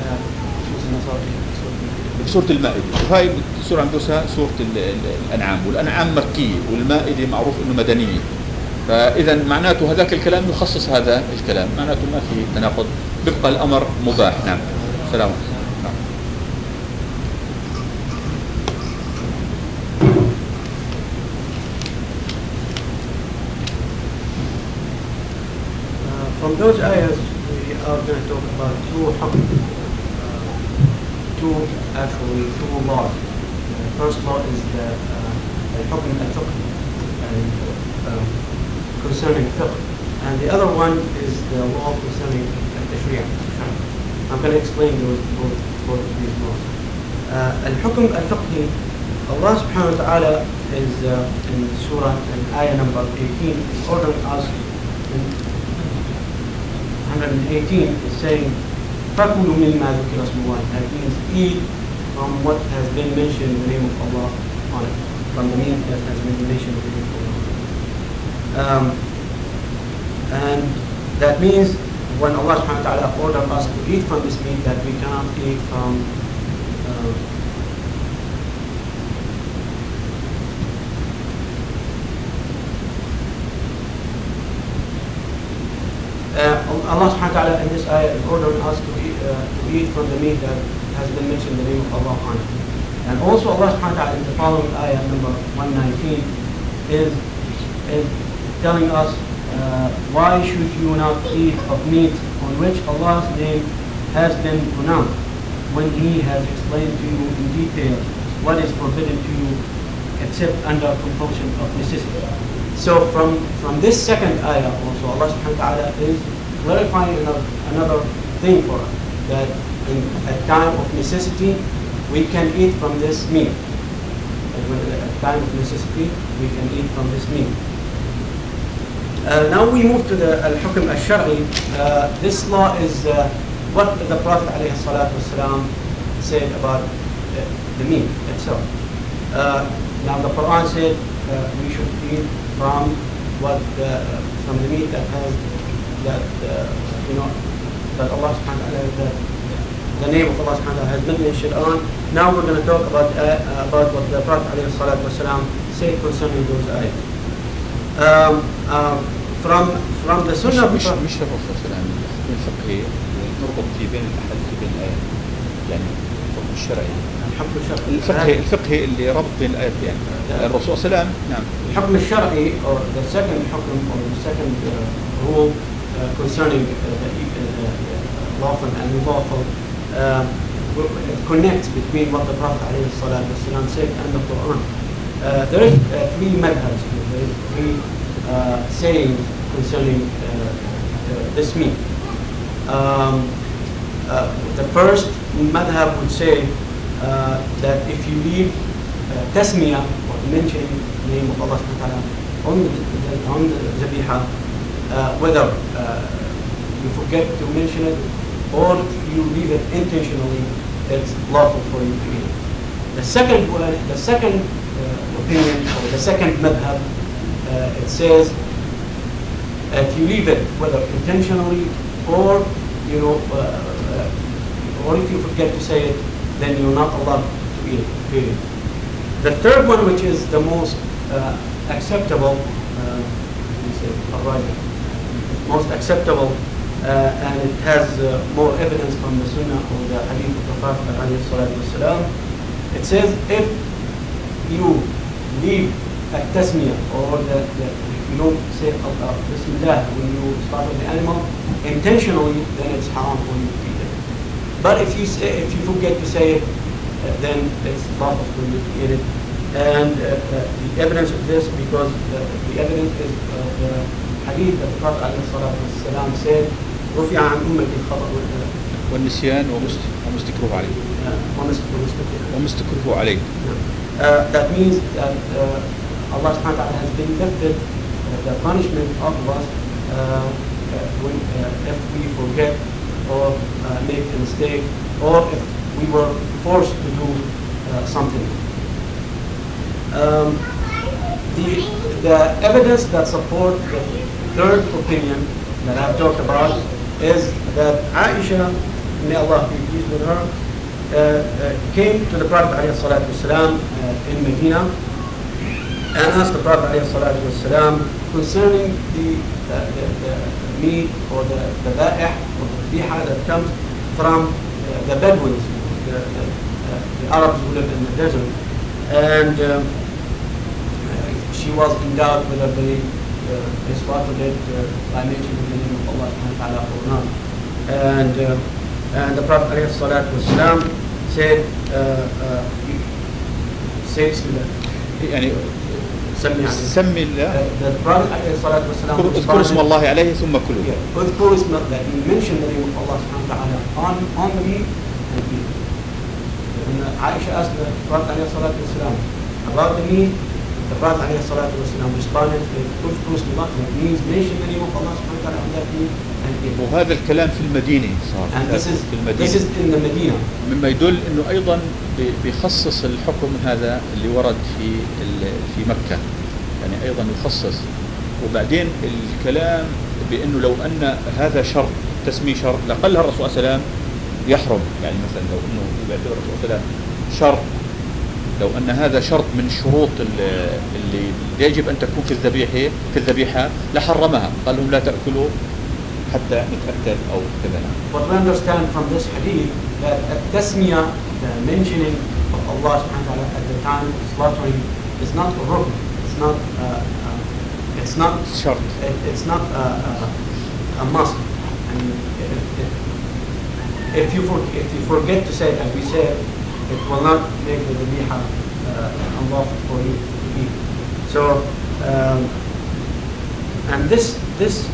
سورة المائدة وهي السورة عندها سورة الأنعام، والأنعام مكية والمائدة معروف أنه مدنية، فإذا معناته هذاك الكلام يخصص هذا الكلام، معناته ما في تناقض، بيبقى الأمر مباح. نعم. سلام. نعم. From those ayahs, we are going to talk about two hukm, uh, two actually two laws. The first law is the uh, hukm al-fiqh, and uh, concerning fiqh, and the other one is the law concerning the sharia. I'm going to explain those both, both of these laws. Uh, al-hukm al-fiqhi, Allah subhanahu wa ta'ala is uh, in surah in ayah number eighteen is ordering us in one eighteen is saying فَكُلُوا مِمَّا ذُكِرَ اسْمُ اللَّهِ. That means eat from what has been mentioned in the name of Allah on it, from the meat that has been mentioned in the name of Allah. Um, and that means when Allah subhanahu wa ta'ala ordered us to eat from this meat, that we cannot eat from uh, Uh, Allah subhanahu wa ta'ala in this ayah is ordering us to eat, uh, to eat from the meat that has been mentioned in the name of Allah on it. And also Allah subhanahu wa ta'ala in the following ayah number one nineteen is, is telling us uh, why should you not eat of meat on which Allah's name has been pronounced when He has explained to you in detail what is forbidden to you except under compulsion of necessity. So from, from this second ayah also Allah subhanahu wa ta'ala is clarifying another, another thing for us, that in a time of necessity we can eat from this meat. At a time of necessity we can eat from this meat. Uh, now we move to the al-hukm al-shar'i. Uh, this law is uh, what the Prophet alayhi salatu wasalam said about the, the meat itself. Uh, now the Quran said uh, we should eat from what uh, from the meat that has that uh, you know that Allah subhanahu wa ta'ala that the name of Allah subhanahu wa ta'ala has been mentioned on. Now we're going to talk about uh, about what the Prophet alayhi salatu wasalam said concerning those ayahs. Um, um, from from the Sunnah. مش مش الرسول صلى الله عليه وسلم الفقهي نربط في بين الأحاديث بين الآيات، يعني الحكم الشرعي. الحكم الشرعي الفقهي الفقهي اللي ربط بين الآيات يعني الرسول صلى الله عليه وسلم. نعم. الحكم الشرعي or the second حكم or the second uh, rule uh, concerning uh, the uh, lawful and unlawful uh, connects between what the Prophet alayhi salatu wasalam said and the Quran. Uh, there is uh, three madhabs, there is three uh, sayings concerning uh, uh, this meat. Um, uh, the first madhab would say uh, that if you leave uh, tasmiyah or mentioning the name of Allah subhanahu wa ta'ala on the, the, on the zabiha, uh, whether uh, you forget to mention it or you leave it intentionally, it's lawful for you to eat. The second one, the second uh, opinion or the second madhab, uh, it says that you leave it whether intentionally or you know, uh, uh, or if you forget to say it, then you're not allowed to eat it. Period. The third one, which is the most uh, acceptable, uh, say, most acceptable, uh, and it has uh, more evidence from the Sunnah or the Hadith of the Prophet ﷺ. It says if you leave a tasmiyah or the, the you don't say Allah, Bismillah when you start with the animal intentionally, then it's haram for you to eat it. But if you say, if you forget to say it, uh, then it's lawful for you to eat it. And uh, uh, the evidence of this, because the, the evidence is uh, the hadith that the Prophet ﷺ said, رفع عن أمة الخطأ والنسيان ومستكروه عليه. ومستكروه عليه. Uh, that means that uh, Allah subhanahu wa ta'ala has been lifted uh, the punishment of us uh, uh, when, uh, if we forget or uh, make a mistake or if we were forced to do uh, something. Um, the, the evidence that support the third opinion that I've talked about is that Aisha, may Allah be pleased with her, uh, uh, came to the Prophet ﷺ, uh, in Medina and asked the Prophet ﷺ concerning the, uh, the, the meat or the the ba'ih or the biha that comes from uh, the Bedouins, the, the, uh, the Arabs who live in the desert. And um, uh, she was in doubt whether they uh, slaughtered it uh, by mentioning the name of Allah subhanahu wa ta'ala or not. And, uh, and the Prophet ﷺ said, uh, uh, say Bismillah. يعني سمي سمي الله the Prophet ﷺ اذكروا اسم الله عليه ثم كلوا. اذكروا اسم that he mentioned the name of Allah subhanahu wa ta'ala on, on the meat and eat. When Aisha asked the Prophet ﷺ about the meat, the Prophet ﷺ responded, اذكروا اسم الله, that means mention the name of Allah subhanahu wa ta'ala on that meat and eat. وهذا الكلام في المدينة صار. And this is, في المدينة. this is in the Medina. مما يدل انه ايضا بيخصص الحكم هذا اللي ورد في في مكة، يعني ايضا يخصص. وبعدين الكلام بانه لو ان هذا شرط تسميه شرط لقلها الرسول صلى الله عليه وسلم يحرم، يعني مثلا لو انه بيعتبر الرسول صلى الله عليه وسلم شرط، لو ان هذا شرط من الشروط اللي يجب ان تكون في الذبيحه في الذبيحه لحرمها، قال لهم لا تاكلوا حتى نتاكد او كذا. But we understand from this hadith that at-tasmiyah, the mentioning of Allah subhanahu wa ta'ala at the time of slaughtering, is not a rukn. It's not. Uh, uh, it's not. Shart. It, it's not uh, uh, a must. And if, if, if you for, if you forget to say it, as we said, it will not make the dhabiha uh, unlawful for you to eat. So, um, and this this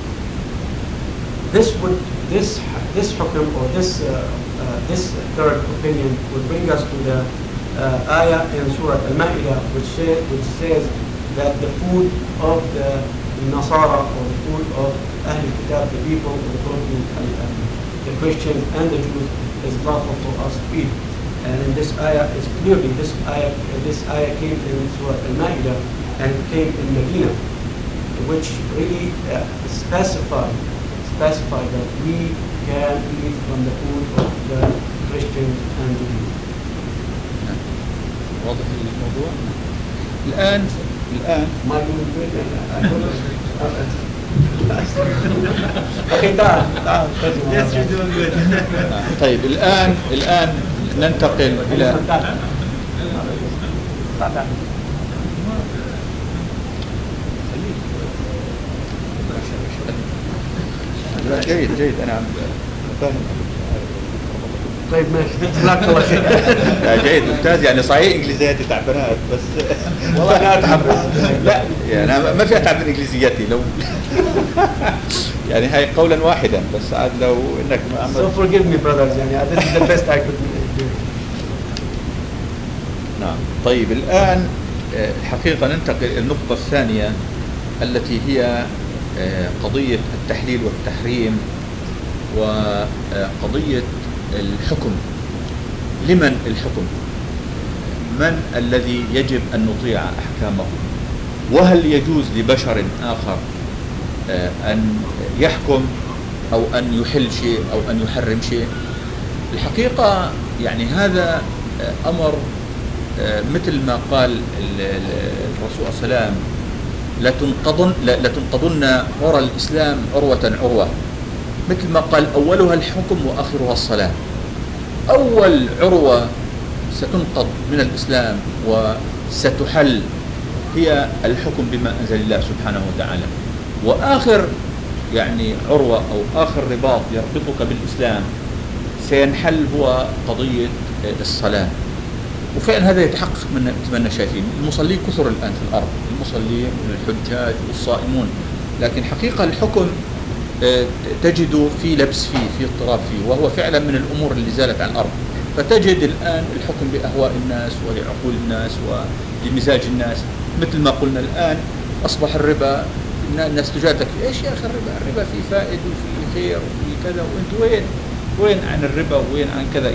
this would this this hukm or this uh, uh, this third opinion would bring us to the uh, ayah in Surah Al-Ma'idah, which says which says that the food of the Nasara or the food of Ahl Kitab, the people, the Muslims, the Christians and the Jews, is lawful for us to eat. And in this ayah is clearly this ayah this ayah came in Surah Al-Ma'idah and it came in Medina, which really uh, specified specified that we can eat from the food of the Christians and the Jews. واضح الموضوع؟ الآن الآن ما يقول أخي تعال تعال. Yes, you're doing good. طيب الآن الآن ننتقل إلى جيد جيد أنا عم فاهم. طيب ماشي جزاك الله خير. جيد ممتاز، يعني صحيح انجليزياتي تعبانات بس والله انا اتعب. لا يعني انا ما في اتعب من انجليزياتي لو يعني هاي قولا واحدا، بس عاد لو انك So forgive me brothers, يعني this is the best I could do. نعم. طيب الآن الحقيقة ننتقل إلى النقطة الثانية التي هي قضية التحليل والتحريم وقضية الحكم. لمن الحكم؟ من الذي يجب أن نطيع أحكامه؟ وهل يجوز لبشر آخر أن يحكم أو أن يحل شيء أو أن يحرم شيء؟ الحقيقة يعني هذا أمر مثل ما قال الرسول صلى الله عليه وسلم لتنقضن لتنقضن عرى الإسلام عروة عروة، مثل ما قال أولها الحكم وآخرها الصلاة. أول عروة ستنقض من الإسلام وستحل هي الحكم بما أنزل الله سبحانه وتعالى، وآخر يعني عروة أو آخر رباط يربطك بالإسلام سينحل هو قضية الصلاة. وفعلا هذا يتحقق من ما شايفين. المصلين كثر الآن في الأرض، المصلين والحجاج والصائمون، لكن حقيقة الحكم تجد في لبس فيه في اضطراب فيه، وهو فعلا من الأمور اللي زالت عن الأرض. فتجد الآن الحكم بأهواء الناس ولعقول الناس ولمزاج الناس. مثل ما قلنا الآن أصبح الربا، الناس تجادلك إيش يا أخي الربا؟ الربا فيه فائد وفيه خير وفيه كذا، وأنت وين وين عن الربا وين عن كذا؟ يعني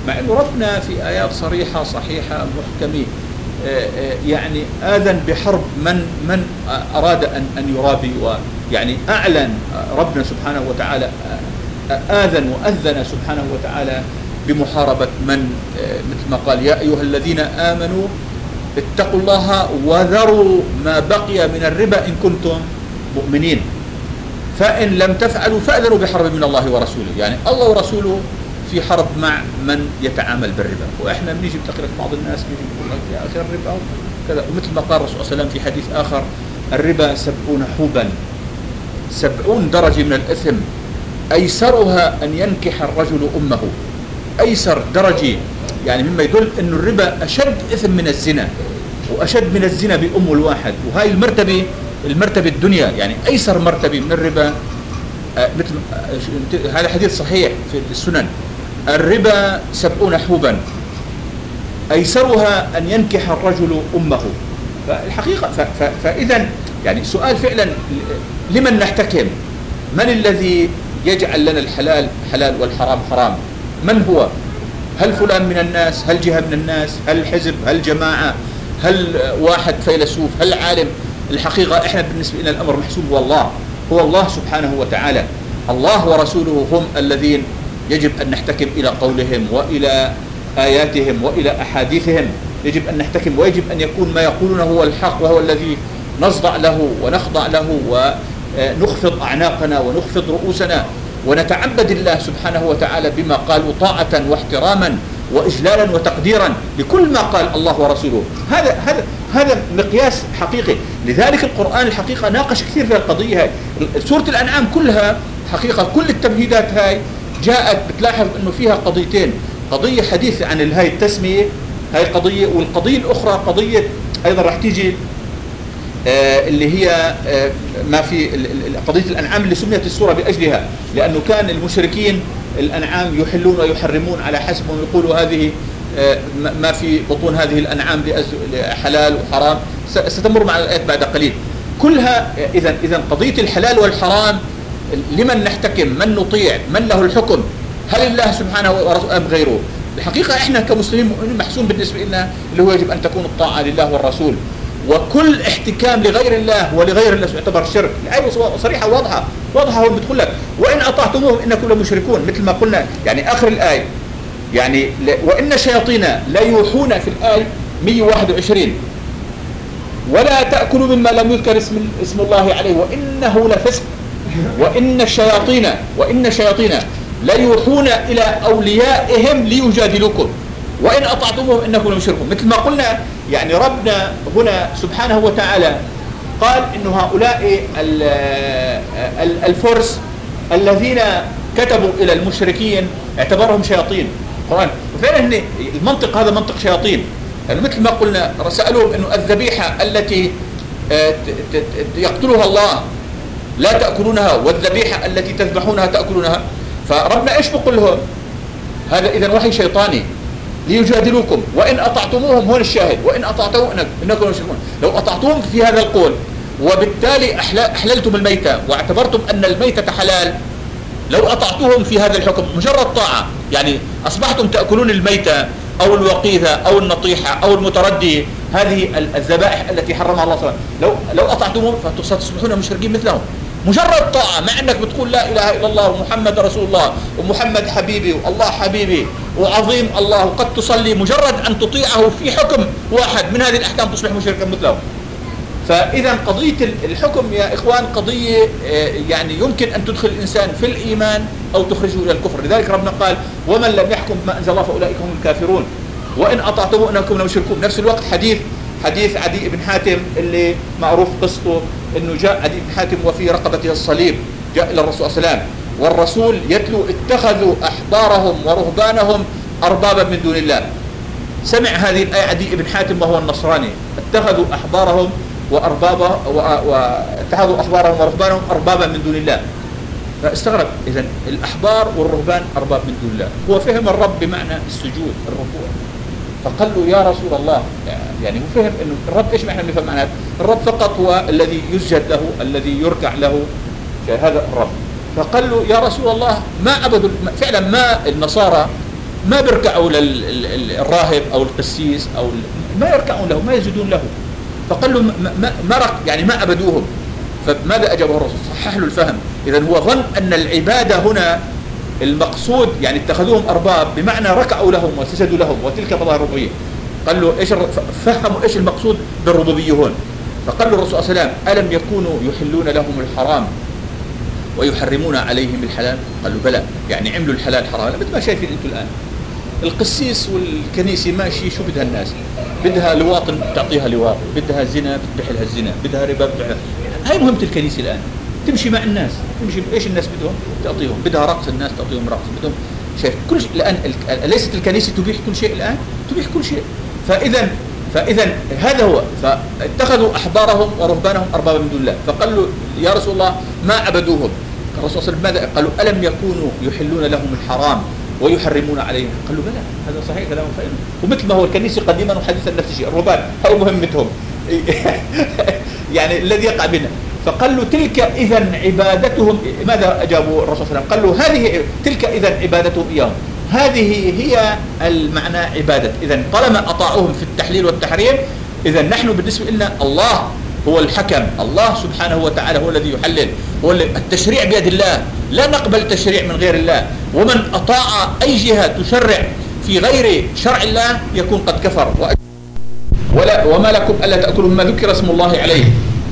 مع أنه ربنا في آيات صريحة صحيحة محكمة يعني آذن بحرب من من أراد أن أن يرابي، ويعني أعلن ربنا سبحانه وتعالى، آذن وأذن سبحانه وتعالى بمحاربة من، مثل ما قال يا أيها الذين آمنوا اتقوا الله وذروا ما بقي من الربا إن كنتم مؤمنين فإن لم تفعلوا فأذنوا بحرب من الله ورسوله. يعني الله ورسوله في حرب مع من يتعامل بالربا. وإحنا بنيجي بتقرأ بعض الناس بيجي بيقول لك يا أخي الربا كذا، ومثل ما قال الرسول صلى الله عليه وسلم في حديث آخر الربا سبعون حوبا، سبعون درجة من الإثم أيسرها أن ينكح الرجل أمه. أيسر درجة يعني مما يدل أن الربا أشد إثم من الزنا، وأشد من الزنا بأم الواحد. وهاي المرتبة المرتبة الدنيا، يعني أيسر مرتبة من الربا آه مثل آه هذا حديث صحيح في السنن، الربا سبعون حوبا أيسرها أن ينكح الرجل أمه. فالحقيقة فإذا يعني سؤال فعلا لمن نحتكم؟ من الذي يجعل لنا الحلال حلال والحرام حرام؟ من هو؟ هل فلان من الناس؟ هل جهة من الناس؟ هل حزب؟ هل جماعة؟ هل واحد فيلسوف؟ هل عالم؟ الحقيقة إحنا بالنسبة لنا الأمر محسوب هو الله، هو الله سبحانه وتعالى. الله ورسوله هم الذين يجب أن نحتكم إلى قولهم وإلى آياتهم وإلى أحاديثهم. يجب أن نحتكم، ويجب أن يكون ما يقولونه هو الحق، وهو الذي نصدع له ونخضع له ونخفض أعناقنا ونخفض رؤوسنا ونتعبد الله سبحانه وتعالى بما قالوا طاعة واحتراما وإجلالا وتقديرا لكل ما قال الله ورسوله. هذا هذا هذا مقياس حقيقي. لذلك القرآن الحقيقة ناقش كثير في القضية هاي. سورة الأنعام كلها حقيقة كل التمهيدات هاي جاءت بتلاحظ أنه فيها قضيتين، قضية حديث عن هاي التسمية، هاي قضية، والقضية الأخرى قضية أيضا راح تيجي آه اللي هي آه ما في قضية الأنعام اللي سميت السورة بأجلها، لأنه كان المشركين الأنعام يحلون ويحرمون على حسب ما يقولوا هذه آه ما في بطون هذه الأنعام حلال وحرام. ستمر مع الآيات بعد قليل كلها. إذا إذا قضية الحلال والحرام لمن نحتكم؟ من نطيع؟ من له الحكم؟ هل الله سبحانه ورسوله أم غيره؟ الحقيقة إحنا كمسلمين محسوم بالنسبة لنا اللي هو يجب أن تكون الطاعة لله والرسول، وكل احتكام لغير الله ولغير الله يعتبر شرك. الآية صريحة واضحة واضحة، هو بتقول لك وإن أطعتموهم إنكم لمشركون، مثل ما قلنا يعني آخر الآية يعني وإن شياطين لا يوحون في الآية مئة وواحد وعشرين ولا تأكلوا مما لم يذكر اسم اسم الله عليه وإنه لفسق وإن الشياطين وإن الشياطين لا يوحون إلى أوليائهم ليجادلوكم وإن أطعتموهم إنكم لمشركون. مثل ما قلنا يعني ربنا هنا سبحانه وتعالى قال إنه هؤلاء الفرس الذين كتبوا إلى المشركين اعتبرهم شياطين القرآن. وفعلا المنطق هذا منطق شياطين، يعني مثل ما قلنا سألوهم إنه الذبيحة التي يقتلها الله لا تأكلونها والذبيحة التي تذبحونها تأكلونها. فربنا إيش بقول لهم؟ هذا إذن وحي شيطاني ليجادلوكم وإن أطعتموهم. هون الشاهد وإن أطعتموهم إنكم مشركون. لو أطعتموهم في هذا القول وبالتالي أحللتم الميتة واعتبرتم أن الميتة حلال، لو أطعتوهم في هذا الحكم مجرد طاعة، يعني أصبحتم تأكلون الميتة أو الوقيذة أو النطيحة أو المتردية، هذه الذبائح التي حرمها الله سبحانه. لو لو أطعتموهم فتصبحون مشركين مثلهم. مجرد طاعة، مع أنك بتقول لا إله إلا الله ومحمد رسول الله ومحمد حبيبي والله حبيبي وعظيم الله، وقد تصلي، مجرد أن تطيعه في حكم واحد من هذه الأحكام تصبح مشركا مثله. فإذا قضية الحكم يا إخوان قضية يعني يمكن أن تدخل الإنسان في الإيمان أو تخرجه إلى الكفر. لذلك ربنا قال ومن لم يحكم ما أنزل الله فأولئك هم الكافرون وإن أطعتموه إنكم لمشركون. نفس الوقت حديث حديث عدي بن حاتم اللي معروف قصته، إنه جاء عدي بن حاتم وفي رقبته الصليب، جاء إلى الرسول صلى الله عليه وسلم والرسول يتلو اتخذوا أحبارهم ورهبانهم أربابا من دون الله. سمع هذه الآية عدي بن حاتم وهو النصراني، اتخذوا أحبارهم وأربابا واتخذوا أحبارهم ورهبانهم أربابا من دون الله. فاستغرب، إذن الأحبار والرهبان أرباب من دون الله. هو فهم الرب بمعنى السجود الركوع، فقال له يا رسول الله، يعني هو فهم انه الرب ايش معنى نفهم معناه؟ الرب فقط هو الذي يسجد له، الذي يركع له، هذا الرب. فقال له يا رسول الله ما عبدوا فعلا، ما النصارى ما بيركعوا للراهب أو القسيس أو ما يركعون له، ما يسجدون له. فقال له ما, ما رك يعني ما عبدوهم. فماذا أجابه الرسول؟ صحح له الفهم. إذا هو ظن أن العبادة هنا المقصود يعني اتخذوهم أرباب بمعنى ركعوا لهم وسجدوا لهم، وتلك مظاهر الربوبية. قال له إيش فهموا إيش المقصود بالربوبية هون. فقال له الرسول صلى الله عليه وسلم ألم يكونوا يحلون لهم الحرام ويحرمون عليهم الحلال؟ قال له بلى، يعني عملوا الحلال حرام مثل ما شايفين أنتم الآن. القسيس والكنيسة ماشي شو بدها الناس؟ بدها لواط تعطيها لواط، بدها زنا بتبيح لها الزنا، بدها ربا بتبيح. هاي مهمة الكنيسة الآن، تمشي مع الناس، تمشي ايش الناس بدهم تعطيهم، بدها رقص الناس تعطيهم رقص، بدهم شايف كل شيء الآن. ليست الكنيسة تبيح كل شيء الآن؟ تبيح كل شيء. فإذا فإذا هذا هو. فاتخذوا أحبارهم ورهبانهم أربابا من دون الله. فقال له يا رسول الله ما عبدوهم. الرسول صلى الله عليه وسلم ماذا قالوا؟ ألم يكونوا يحلون لهم الحرام ويحرمون عليهم؟ قالوا بلى، هذا صحيح كلام فإنه. ومثل ما هو الكنيسة قديما وحديثا نفس الشيء، الرهبان هاي مهمتهم يعني الذي يقع بنا. فقال له تلك إذا عبادتهم. ماذا أجابوا الرسول صلى الله عليه وسلم؟ قال له هذه تلك إذا عبادتهم إياهم، هذه هي المعنى عبادة. إذا طالما أطاعوهم في التحليل والتحريم، إذا نحن بالنسبة لنا الله هو الحكم، الله سبحانه وتعالى هو الذي يحلل، هو التشريع بيد الله، لا نقبل تشريع من غير الله. ومن أطاع أي جهة تشرع في غير شرع الله يكون قد كفر. ولا وما لكم ألا تأكلوا مما ذكر اسم الله عليه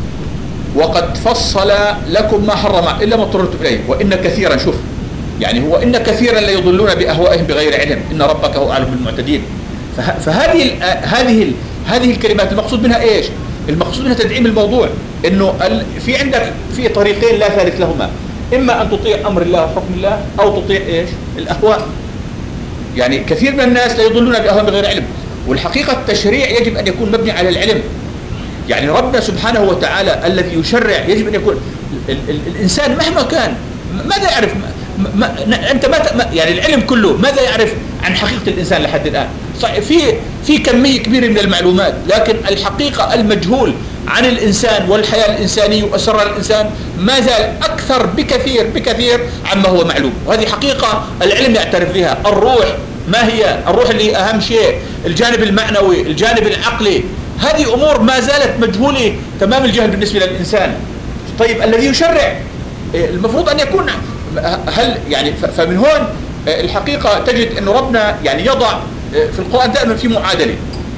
وقد فصل لكم ما حرم إلا ما اضطررتم إليه وإن كثيرا، شوف يعني هو إن كثيرا لا يضلون بأهوائهم بغير علم إن ربك هو أعلم بالمعتدين. فهذه هذه هذه الكلمات المقصود منها إيش؟ المقصود منها تدعيم الموضوع، إنه في عندك في طريقين لا ثالث لهما، إما أن تطيع أمر الله وحكم الله أو تطيع إيش؟ الأهواء. يعني كثير من الناس لا يضلون بأهوائهم بغير علم، والحقيقة التشريع يجب أن يكون مبني على العلم. يعني ربنا سبحانه وتعالى الذي يشرع يجب أن يكون ال ال الإنسان مهما كان ماذا يعرف ما أنت ما يعني العلم كله ماذا يعرف عن حقيقة الإنسان لحد الآن؟ صحيح في في كمية كبيرة من المعلومات، لكن الحقيقة المجهول عن الإنسان والحياة الإنسانية وأسرار الإنسان ما زال أكثر بكثير بكثير عما هو معلوم. وهذه حقيقة العلم يعترف بها. الروح ما هي؟ الروح اللي أهم شيء، الجانب المعنوي، الجانب العقلي، هذه أمور ما زالت مجهولة تمام الجهل بالنسبة للإنسان. طيب الذي يشرع المفروض أن يكون هل يعني فمن هون الحقيقة تجد أن ربنا يعني يضع في القرآن دائما في معادلة،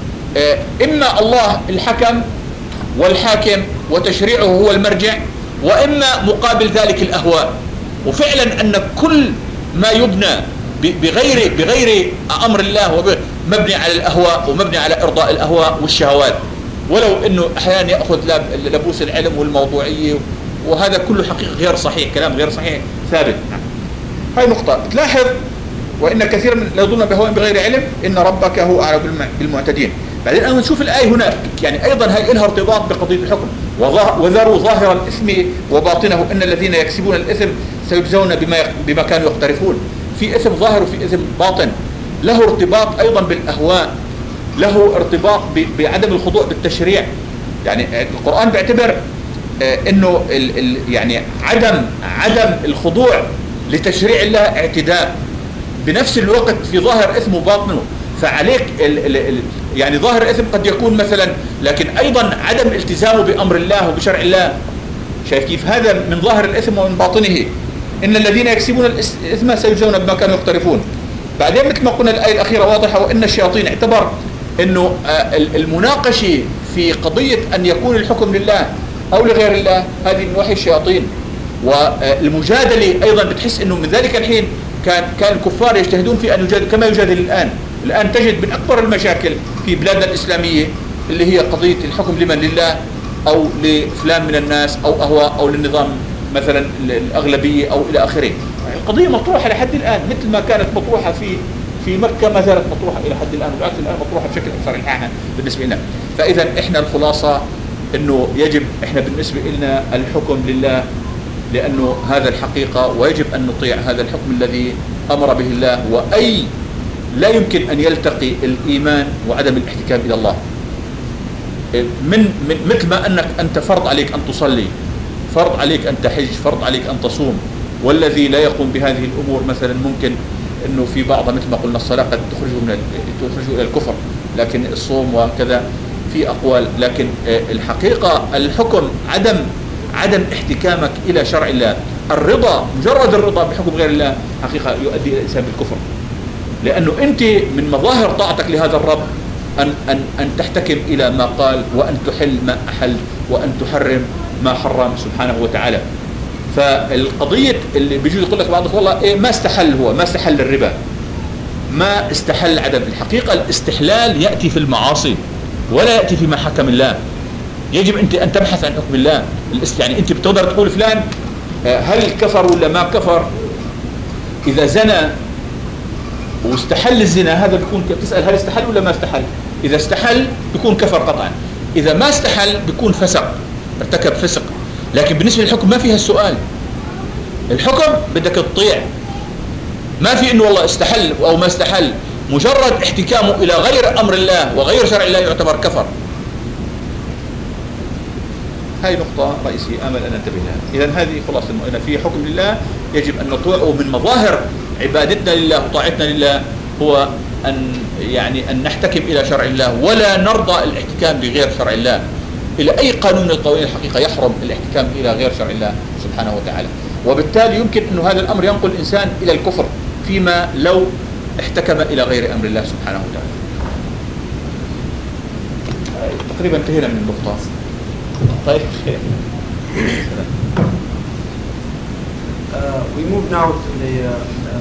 إما الله الحكم والحاكم وتشريعه هو المرجع، وإما مقابل ذلك الأهواء. وفعلا أن كل ما يبنى بغير بغير أمر الله مبني على الأهواء ومبني على إرضاء الأهواء والشهوات، ولو أنه أحيانا يأخذ لبوس العلم والموضوعية، وهذا كله حقيقة غير صحيح، كلام غير صحيح ثابت. هاي نقطة تلاحظ. وإن كثير من لا يضلون بهواء بغير علم إن ربك هو أعلم بالمعتدين. بعدين أنا نشوف الآية هناك يعني أيضا هي لها ارتباط بقضية الحكم. وذروا ظاهر الإثم وباطنه إن الذين يكسبون الإثم سيجزون بما بما كانوا يقترفون. في إثم ظاهر وفي إثم باطن، له ارتباط أيضا بالأهواء، له ارتباط بعدم الخضوع بالتشريع. يعني القرآن بيعتبر إنه ال ال يعني عدم عدم الخضوع لتشريع الله اعتداء، بنفس الوقت في ظاهر إثم وباطنه. فعليك ال ال يعني ظاهر إثم قد يكون مثلا، لكن أيضا عدم التزامه بأمر الله وبشرع الله. شايف كيف؟ هذا من ظاهر الإثم ومن باطنه. إن الذين يكسبون الإثم سيجزون بما كانوا يقترفون. بعدين مثل ما قلنا الآية الأخيرة واضحة، وإن الشياطين اعتبر إنه المناقشة في قضية أن يكون الحكم لله أو لغير الله هذه من وحي الشياطين. والمجادلة أيضا بتحس إنه من ذلك الحين كان كان الكفار يجتهدون في أن يجادل كما يجادل الآن. الآن تجد من أكبر المشاكل في بلادنا الإسلامية اللي هي قضية الحكم لمن لله أو لفلان من الناس أو أهواء أو للنظام مثلا الأغلبية أو إلى آخره. القضية مطروحة لحد الآن مثل ما كانت مطروحة في في مكة، ما زالت مطروحة إلى حد الآن، وبالعكس الآن مطروحة بشكل أكثر إلحاحا بالنسبة لنا. فإذا إحنا الخلاصة إنه يجب إحنا بالنسبة لنا الحكم لله، لأنه هذا الحقيقة، ويجب أن نطيع هذا الحكم الذي أمر به الله. وأي لا يمكن أن يلتقي الإيمان وعدم الاحتكام إلى الله. من, من مثل ما أنك أنت فرض عليك أن تصلي، فرض عليك أن تحج، فرض عليك أن تصوم، والذي لا يقوم بهذه الأمور مثلا ممكن انه في بعضها مثل ما قلنا الصلاه قد تخرجه من تخرجه الى الكفر، لكن الصوم وكذا في اقوال، لكن الحقيقه الحكم عدم عدم احتكامك الى شرع الله. الرضا مجرد الرضا بحكم غير الله حقيقه يؤدي الى الانسان بالكفر، لانه انت من مظاهر طاعتك لهذا الرب ان ان ان تحتكم الى ما قال، وان تحل ما احل، وان تحرم ما حرم سبحانه وتعالى. فالقضيه اللي بيجي يقول لك بعض والله إيه ما استحل، هو ما استحل الربا، ما استحل عدم. الحقيقه الاستحلال ياتي في المعاصي ولا ياتي فيما حكم الله. يجب انت ان تبحث عن حكم الله. يعني انت بتقدر تقول فلان هل كفر ولا ما كفر؟ اذا زنى واستحل الزنا هذا بيكون، بتسال هل استحل ولا ما استحل؟ اذا استحل بيكون كفر قطعا، اذا ما استحل بيكون فسق، ارتكب فسق. لكن بالنسبه للحكم ما فيها السؤال. الحكم بدك تطيع، ما في انه والله استحل او ما استحل، مجرد احتكامه الى غير امر الله وغير شرع الله يعتبر كفر. هاي نقطة رئيسية آمل أن ننتبه لها. إذا هذه خلاصة المؤمنة في حكم لله يجب أن نطيعه. من مظاهر عبادتنا لله وطاعتنا لله هو أن يعني أن نحتكم إلى شرع الله، ولا نرضى الاحتكام بغير شرع الله. إلى أي قانون من القوانين الحقيقة يحرم الاحتكام إلى غير شرع الله سبحانه وتعالى، وبالتالي يمكن أن هذا الأمر ينقل الإنسان إلى الكفر فيما لو احتكم إلى غير أمر الله سبحانه وتعالى. تقريبا انتهينا من النقطة. طيب خير. Uh, we move now to the uh, uh,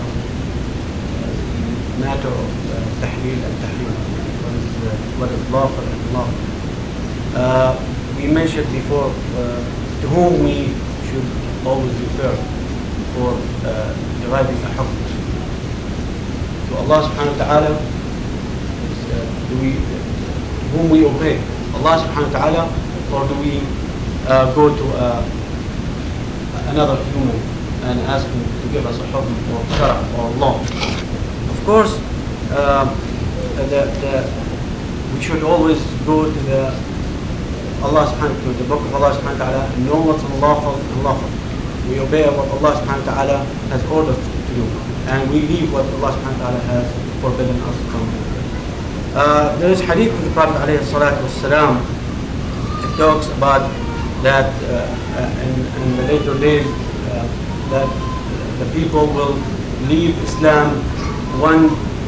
matter of uh, tahleel and tahrim, what is, uh, what is lawful and unlawful. Uh, we mentioned before uh, to whom we should always refer for uh, deriving a hukm. To Allah subhanahu wa ta'ala, uh, do we, to whom we obey, Allah subhanahu wa ta'ala, or do we uh, go to uh, another human and ask him to give us a hukm or shara or law? Of course, uh, the, the, we should always go to the Allah subhanahu to the book of Allah subhanahu wa ta'ala and know what's unlawful and lawful. We obey what Allah subhanahu wa ta'ala has ordered to do, and we leave what Allah subhanahu wa ta'ala has forbidden us from. Uh, there is hadith of the Prophet alayhi salatu wassalam. It talks about that uh, in, in the later days uh, that the people will leave Islam one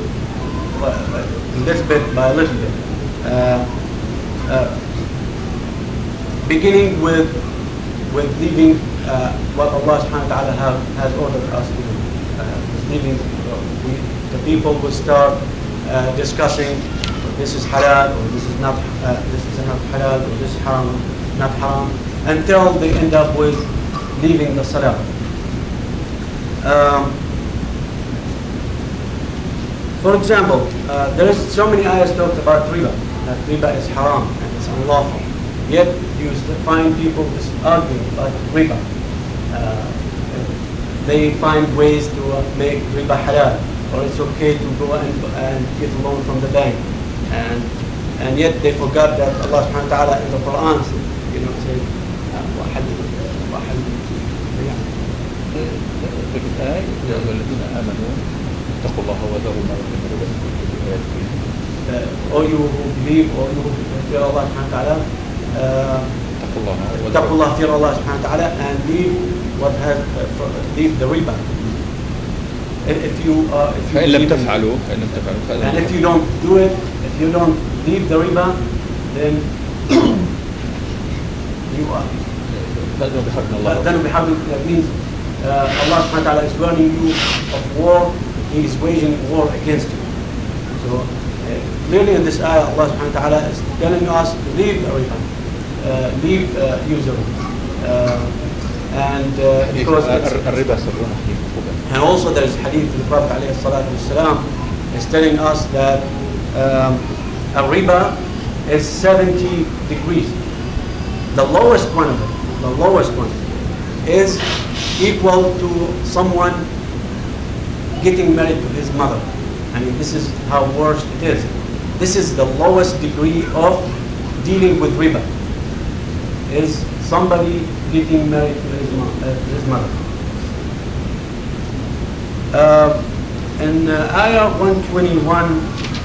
uh, little bit by little bit, uh, uh, beginning with with leaving uh, what Allah subhanahu wa ta'ala have, has ordered us to do. Uh, leaving, uh, we, the people will start uh, discussing this is halal or this is not uh, this is not halal or this is haram, not haram, until they end up with leaving the salah. Um, for example, uh, there is so many ayahs talked about riba, that riba is haram and it's unlawful. Yet you find people just arguing about riba. Uh, they find ways to uh, make riba halal, or it's okay to go and, and get a loan from the bank. And and yet they forgot that Allah subhanahu wa ta'ala in the Quran, you know, says, وَحَلِّ وَحَلِّ في الآية يا أيها الذين آمنوا اتقوا الله وذروا ما بقي من الربا إن كنتم مؤمنين. All you who believe, all you who fear Allah subhanahu wa ta'ala, اتقوا الله اتقوا الله fear Allah subhanahu wa ta'ala and leave what has uh, leave the riba. If you uh, if you فإن لم تفعلوا فإن لم تفعلوا and if you don't do it, if you don't leave the riba, then you are فأذنوا بحرب الله. فأذنوا بحرب. That means uh, Allah subhanahu wa ta'ala is warning you of war. He is waging war against you. So uh, clearly in this ayah, Allah subhanahu wa ta'ala is telling us to leave the riba, uh, leave uh, usury, uh, and uh, because الربا سرون. and also there is hadith of the Prophet alayhi salatu wasalam is telling us that um, a riba is seventy degrees. The lowest one of it, the lowest one, is equal to someone getting married to his mother. I mean, this is how worse it is. This is the lowest degree of dealing with riba, is somebody getting married to his, mo- uh, his mother. Uh, and in uh, Ayah one twenty-one,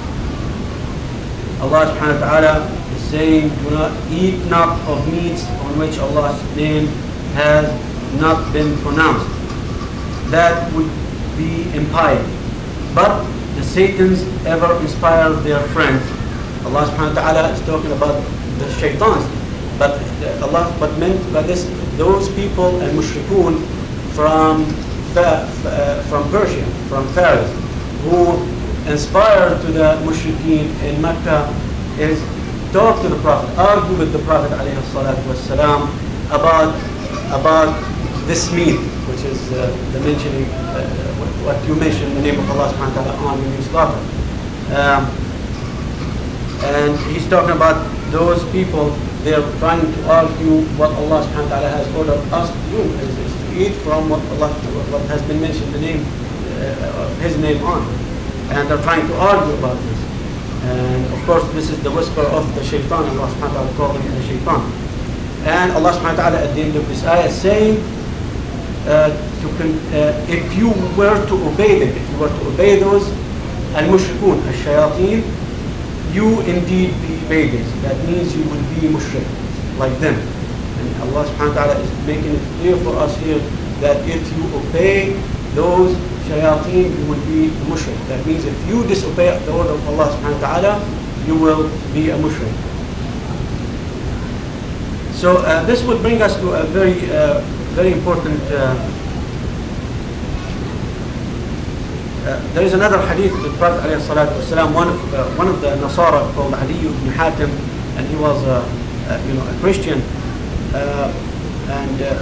Allah subhanahu wa ta'ala is saying, do not eat not of meats on which Allah's name has not been pronounced. That would be impiety. But the Satans ever inspire their friends. Allah subhanahu wa ta'ala is talking about the shaitans. But Allah but meant by this those people and mushrikun from uh, from Persia, from Faris, who inspired to the mushrikeen in Mecca is talk to the Prophet, argue with the Prophet alayhi salatu wassalam about about this meat, which is uh, the mentioning uh, what you mentioned in the name of Allah subhanahu wa ta'ala on when you slaughter. Um, and he's talking about those people. They're trying to argue what Allah subhanahu wa ta'ala has ordered us to do, is, is to eat from what Allah, what has been mentioned, the name, uh, His name on. And they're trying to argue about this. And of course, this is the whisper of the shaitan. Allah subhanahu wa ta'ala called him the shaitan. And Allah subhanahu wa ta'ala at the end of this ayah is saying, uh, to con- uh, if you were to obey them, if you were to obey those al-mushrikun, al-shayateen, you indeed be babies. That means you will be mushrik, like them. And Allah subhanahu wa ta'ala is making it clear for us here that if you obey those shayateen, you will be mushrik. That means if you disobey the order of Allah subhanahu wa ta'ala, you will be a mushrik. So uh, this will bring us to a very, uh, very important uh, Uh, there is another hadith with Prophet alayhi salatu wasalam, one of uh, one of the Nasara called Ali ibn Hatim, and he was uh, uh, you know a Christian, uh, and uh,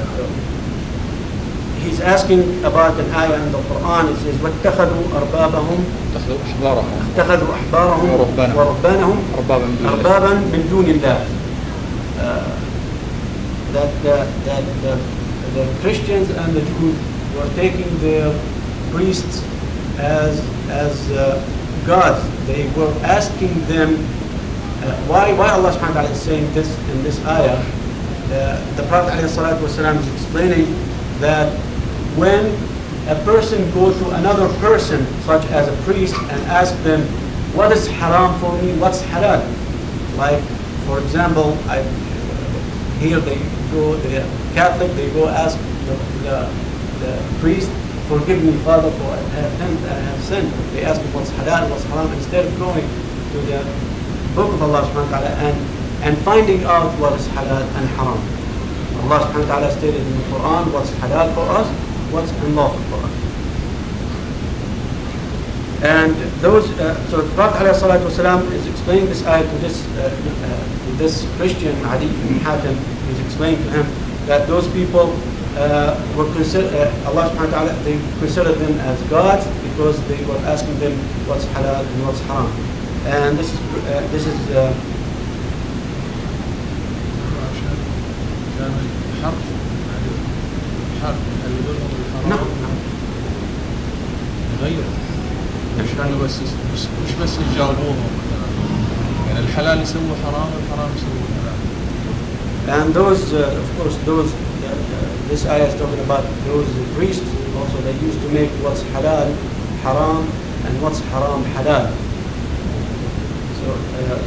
he's asking about an ayah in the Quran. It says, وَاتَّخَذُوا أَرْبَابَهُم اتخذوا أحبارهم اتَّخَذُوا أَحْبَارَهُم وَرُهْبَانَهُم أَرْبَابًا مِنْ دُونِ اللَّهِ. That uh, that uh, the Christians and the Jews were taking their priests as as uh, gods. They were asking them uh, why why Allah subhanahu wa ta'ala is saying this in this ayah. Uh, the Prophet alayhi salatu wasalam is explaining that when a person goes to another person, such as a priest, and ask them, what is haram for me, what's halal? Like, for example, I, here they go, the Catholic, they go ask the, the, the priest, forgive me, Father, for I have, I have sinned. They ask him what's halal, what's haram, instead of going to the book of Allah subhanahu wa ta'ala and, and finding out what is halal and haram. Allah subhanahu wa ta'ala stated in the Quran what's halal for us, what's unlawful for us. And those, uh, so the Prophet alayhi salatu wasalam is explaining this ayah to this, uh, uh, to this Christian, Ali ibn Hatim. He's explaining to him that those people Uh, were consider, uh, Allah subhanahu wa ta'ala, they considered them as gods because they were asking them what's halal and what's haram. And this is, uh, this is uh, نعم نعم غير مش بس مش بس يجاوبوهم يعني الحلال يسوي حرام والحرام يسوي حلال. And those, uh, of course, those, uh, uh, this ayah is talking about those priests also, they used to make what's halal haram and what's haram halal. So, uh,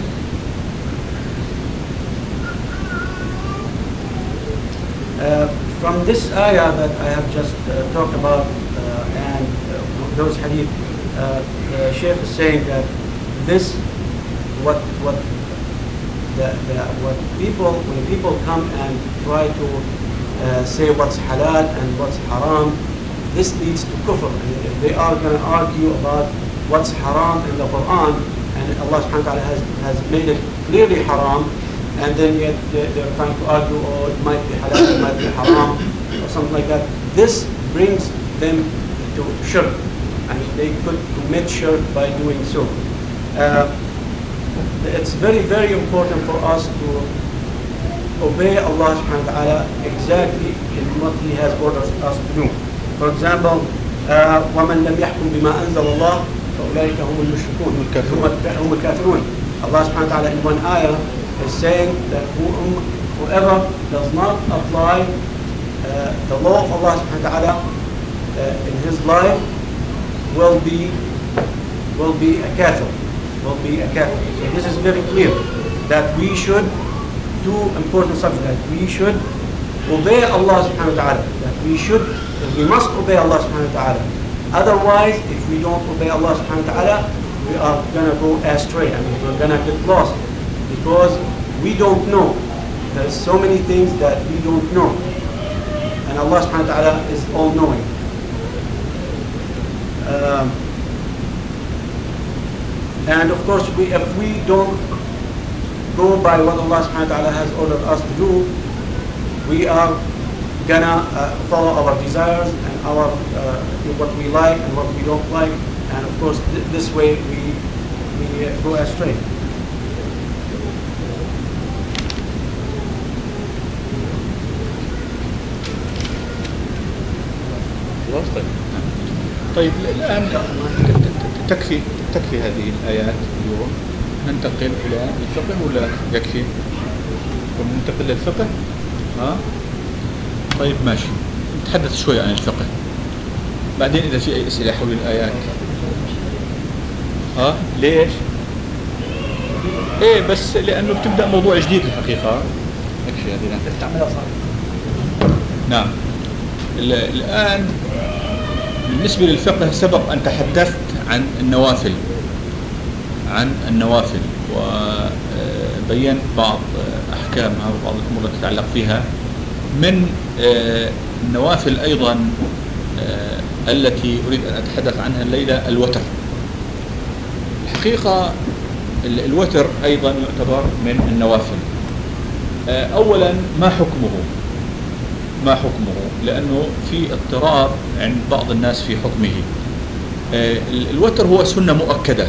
uh, from this ayah that I have just uh, talked about uh, and uh, those hadith, uh, the Shaykh is saying that this, what, what, The, the, what people, when people come and try to uh, say what's halal and what's haram, this leads to kufr. And if they are going to argue about what's haram in the Quran, and Allah subhanahu wa ta'ala has, has made it clearly haram, and then yet they're, they're trying to argue, oh, it might be halal, it might be haram, or something like that, this brings them to shirk. I mean, they could commit shirk by doing so. Uh, It's very, very important for us to obey Allah subhanahu wa ta'ala exactly in what He has ordered us to do. For example, وَمَنْ لَمْ يَحْكُمْ بِمَا أَنزَلَ اللَّهُ فَأُولَٰئِكَ هُمُ الْمُشْرِكُونَ هُمُ الْكَافِرُونَ. Allah subhanahu wa ta'ala in one ayah is saying that whoever does not apply uh, the law of Allah subhanahu wa ta'ala uh, in his life will be will be a kafir, will be a kafir. So this is very clear that we should do important subject, that we should obey Allah subhanahu wa ta'ala, that we should, we must obey Allah subhanahu wa ta'ala. Otherwise, if we don't obey Allah subhanahu wa ta'ala, we are gonna go astray. I mean, we're gonna get lost because we don't know. There's so many things that we don't know, and Allah subhanahu wa ta'ala is all-knowing. Um, and of course, we, if we don't go by what Allah subhanahu wa ta'ala has ordered us to do, we are gonna uh, follow our desires and our uh, what we like and what we don't like, and of course th this way we we uh, go astray. طيب الآن تكفي تكفي هذه الآيات اليوم، ننتقل إلى الفقه ولا يكفي؟ وننتقل للفقه؟ ها؟ طيب ماشي، نتحدث شوي عن الفقه، بعدين إذا في أي أسئلة حول الآيات. ها؟ ليش؟ إيه بس لأنه بتبدأ موضوع جديد الحقيقة. يكفي هذه نعم. الآن بالنسبة للفقه سبق أن تحدثت عن النوافل عن النوافل وبينت بعض أحكامها وبعض الأمور التي تتعلق فيها. من النوافل أيضا التي أريد أن أتحدث عنها الليلة الوتر. الحقيقة الوتر أيضا يعتبر من النوافل. أولا ما حكمه؟ ما حكمه؟ لأنه في اضطراب عند بعض الناس في حكمه. الوتر هو سنة مؤكدة،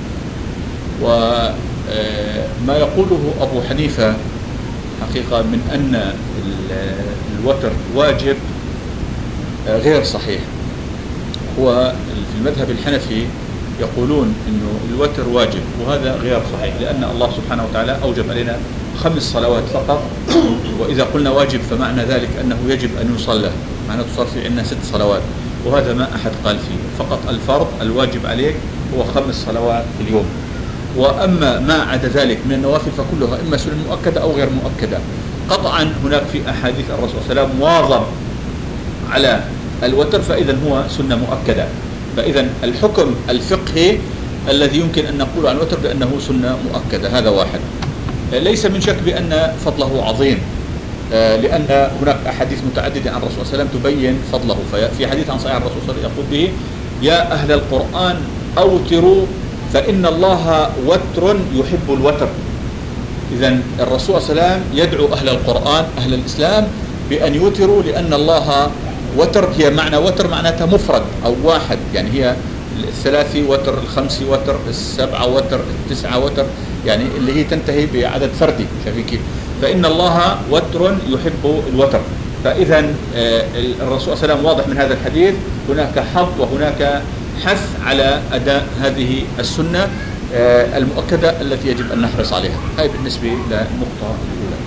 وما يقوله أبو حنيفة حقيقة من أن الوتر واجب غير صحيح. هو في المذهب الحنفي يقولون أنه الوتر واجب، وهذا غير صحيح، لأن الله سبحانه وتعالى أوجب علينا خمس صلوات فقط، وإذا قلنا واجب فمعنى ذلك أنه يجب أن يصلى، معنى تصار في عندنا ست صلوات، وهذا ما أحد قال فيه. فقط الفرض الواجب عليك هو خمس صلوات في اليوم، وأما ما عدا ذلك من النوافل فكلها إما سنة مؤكدة أو غير مؤكدة. قطعا هناك في أحاديث الرسول صلى الله عليه وسلم واظب على الوتر، فإذا هو سنة مؤكدة. فإذا الحكم الفقهي الذي يمكن أن نقول عن الوتر بأنه سنة مؤكدة، هذا واحد. ليس من شك بأن فضله عظيم، لأن هناك أحاديث متعددة عن الرسول صلى الله عليه وسلم تبين فضله. ففي حديث عن صحيح الرسول صلى الله عليه وسلم يقول به: يا أهل القرآن أوتروا فإن الله وتر يحب الوتر. إذن الرسول صلى الله عليه وسلم يدعو أهل القرآن أهل الإسلام بأن يوتروا، لأن الله وتر، هي معنى وتر معناتها مفرد أو واحد، يعني هي الثلاثي وتر، الخمسي وتر، السبعة وتر، التسعة وتر، يعني اللي هي تنتهي بعدد فردي. شايفين كيف؟ فإن الله وتر يحب الوتر. فإذا الرسول صلى الله عليه وسلم واضح من هذا الحديث هناك حظ وهناك حث على أداء هذه السنة المؤكدة التي يجب أن نحرص عليها. هاي بالنسبة للنقطة الأولى.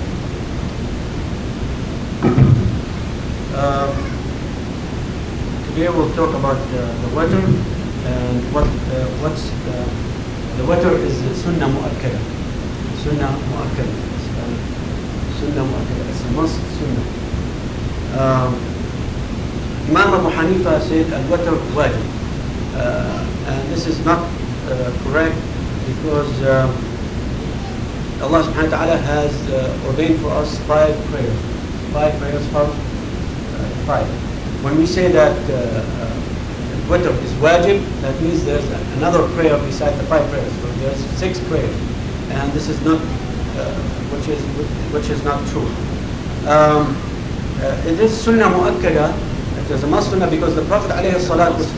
Um, today we'll talk about uh, the weather and what uh, what's the, the weather is sunnah mu'akkada. Sunnah mu'akkada. Sunnah mu'akkada. It's a must sunnah. Um, Imam Abu Hanifa said al-watr wajib. Uh, and this is not uh, correct because uh, Allah subhanahu wa ta'ala has uh, ordained for us five prayers. Five prayers for uh, five. When we say that uh, uh, witr is wajib, that means there's another prayer beside the five prayers. So there's six prayers, and this is not, uh, which is which is not true. Um, uh, it is sunnah mu'akkada. It is a must sunnah because the Prophet alayhi salat was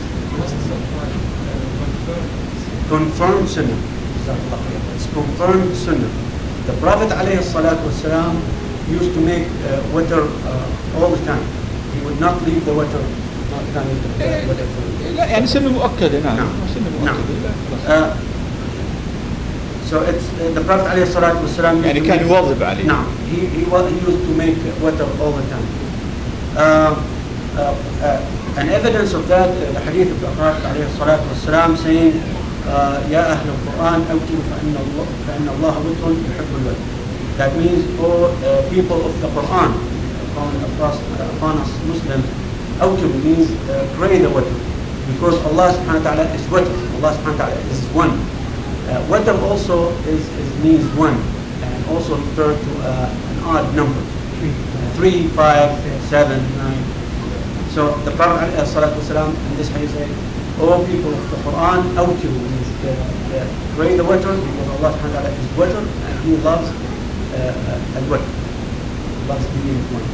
confirmed sunnah. It's confirmed sunnah. The Prophet alayhi salat wasalam used to make uh, witr uh, all the time. He would not leave the witr. Not leave the witr. لا يعني سنة مؤكدة. نعم. سنة مؤكدة. Uh, so it's uh, the Prophet alayhi salat wasalam. يعني كان يواظب عليه. نعم. He he was he used to make witr all the time. Uh, uh, uh, an evidence of that, uh, the hadith of the Prophet alayhi salat wasalam saying, uh, يا أهل القرآن أوتروا فإن الله فإن الله وتر يحب الوتر. That means, all uh, people of the Quran, upon, upon, upon us Muslims, أوتروا means uh, pray the witr, because Allah subhanahu wa ta'ala is witr. Allah subhanahu wa ta'ala is one. Uh, witr also is, is means one, and also referred to uh, an odd number, uh, three, five, seven, nine. So the Prophet ﷺ in this hadith said, all people of the Quran, awtiru means uh, uh, pray the witr, because Allah subhanahu wa ta'ala is witr, and He loves uh, uh, al-witr, loves being one.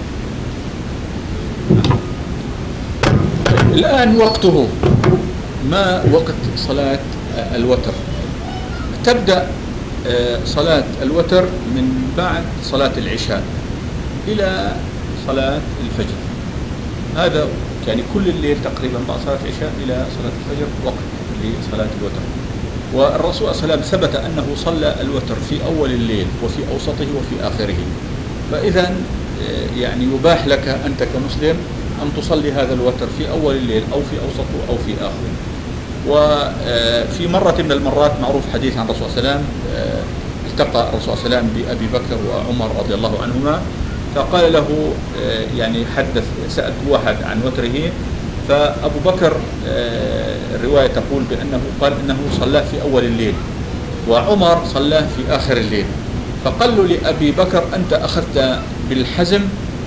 الآن وقته، ما وقت صلاة الوتر؟ تبدأ صلاة الوتر من بعد صلاة العشاء إلى صلاة الفجر. هذا يعني كل الليل تقريبا بعد صلاة العشاء إلى صلاة الفجر وقت لصلاة الوتر. والرسول صلى الله عليه وسلم ثبت أنه صلى الوتر في أول الليل وفي أوسطه وفي آخره. فإذا يعني يباح لك أنت كمسلم أن تصلي هذا الوتر في أول الليل أو في أوسطه أو في آخره. وفي مرة من المرات معروف حديث عن الرسول صلى الله عليه وسلم، التقى الرسول صلى الله عليه وسلم بأبي بكر وعمر رضي الله عنهما، فقال له يعني حدث سأل واحد عن وتره، فأبو بكر الرواية تقول بأنه قال إنه صلى في أول الليل وعمر صلى في آخر الليل. فقال له لأبي بكر أنت أخذت بالحزم،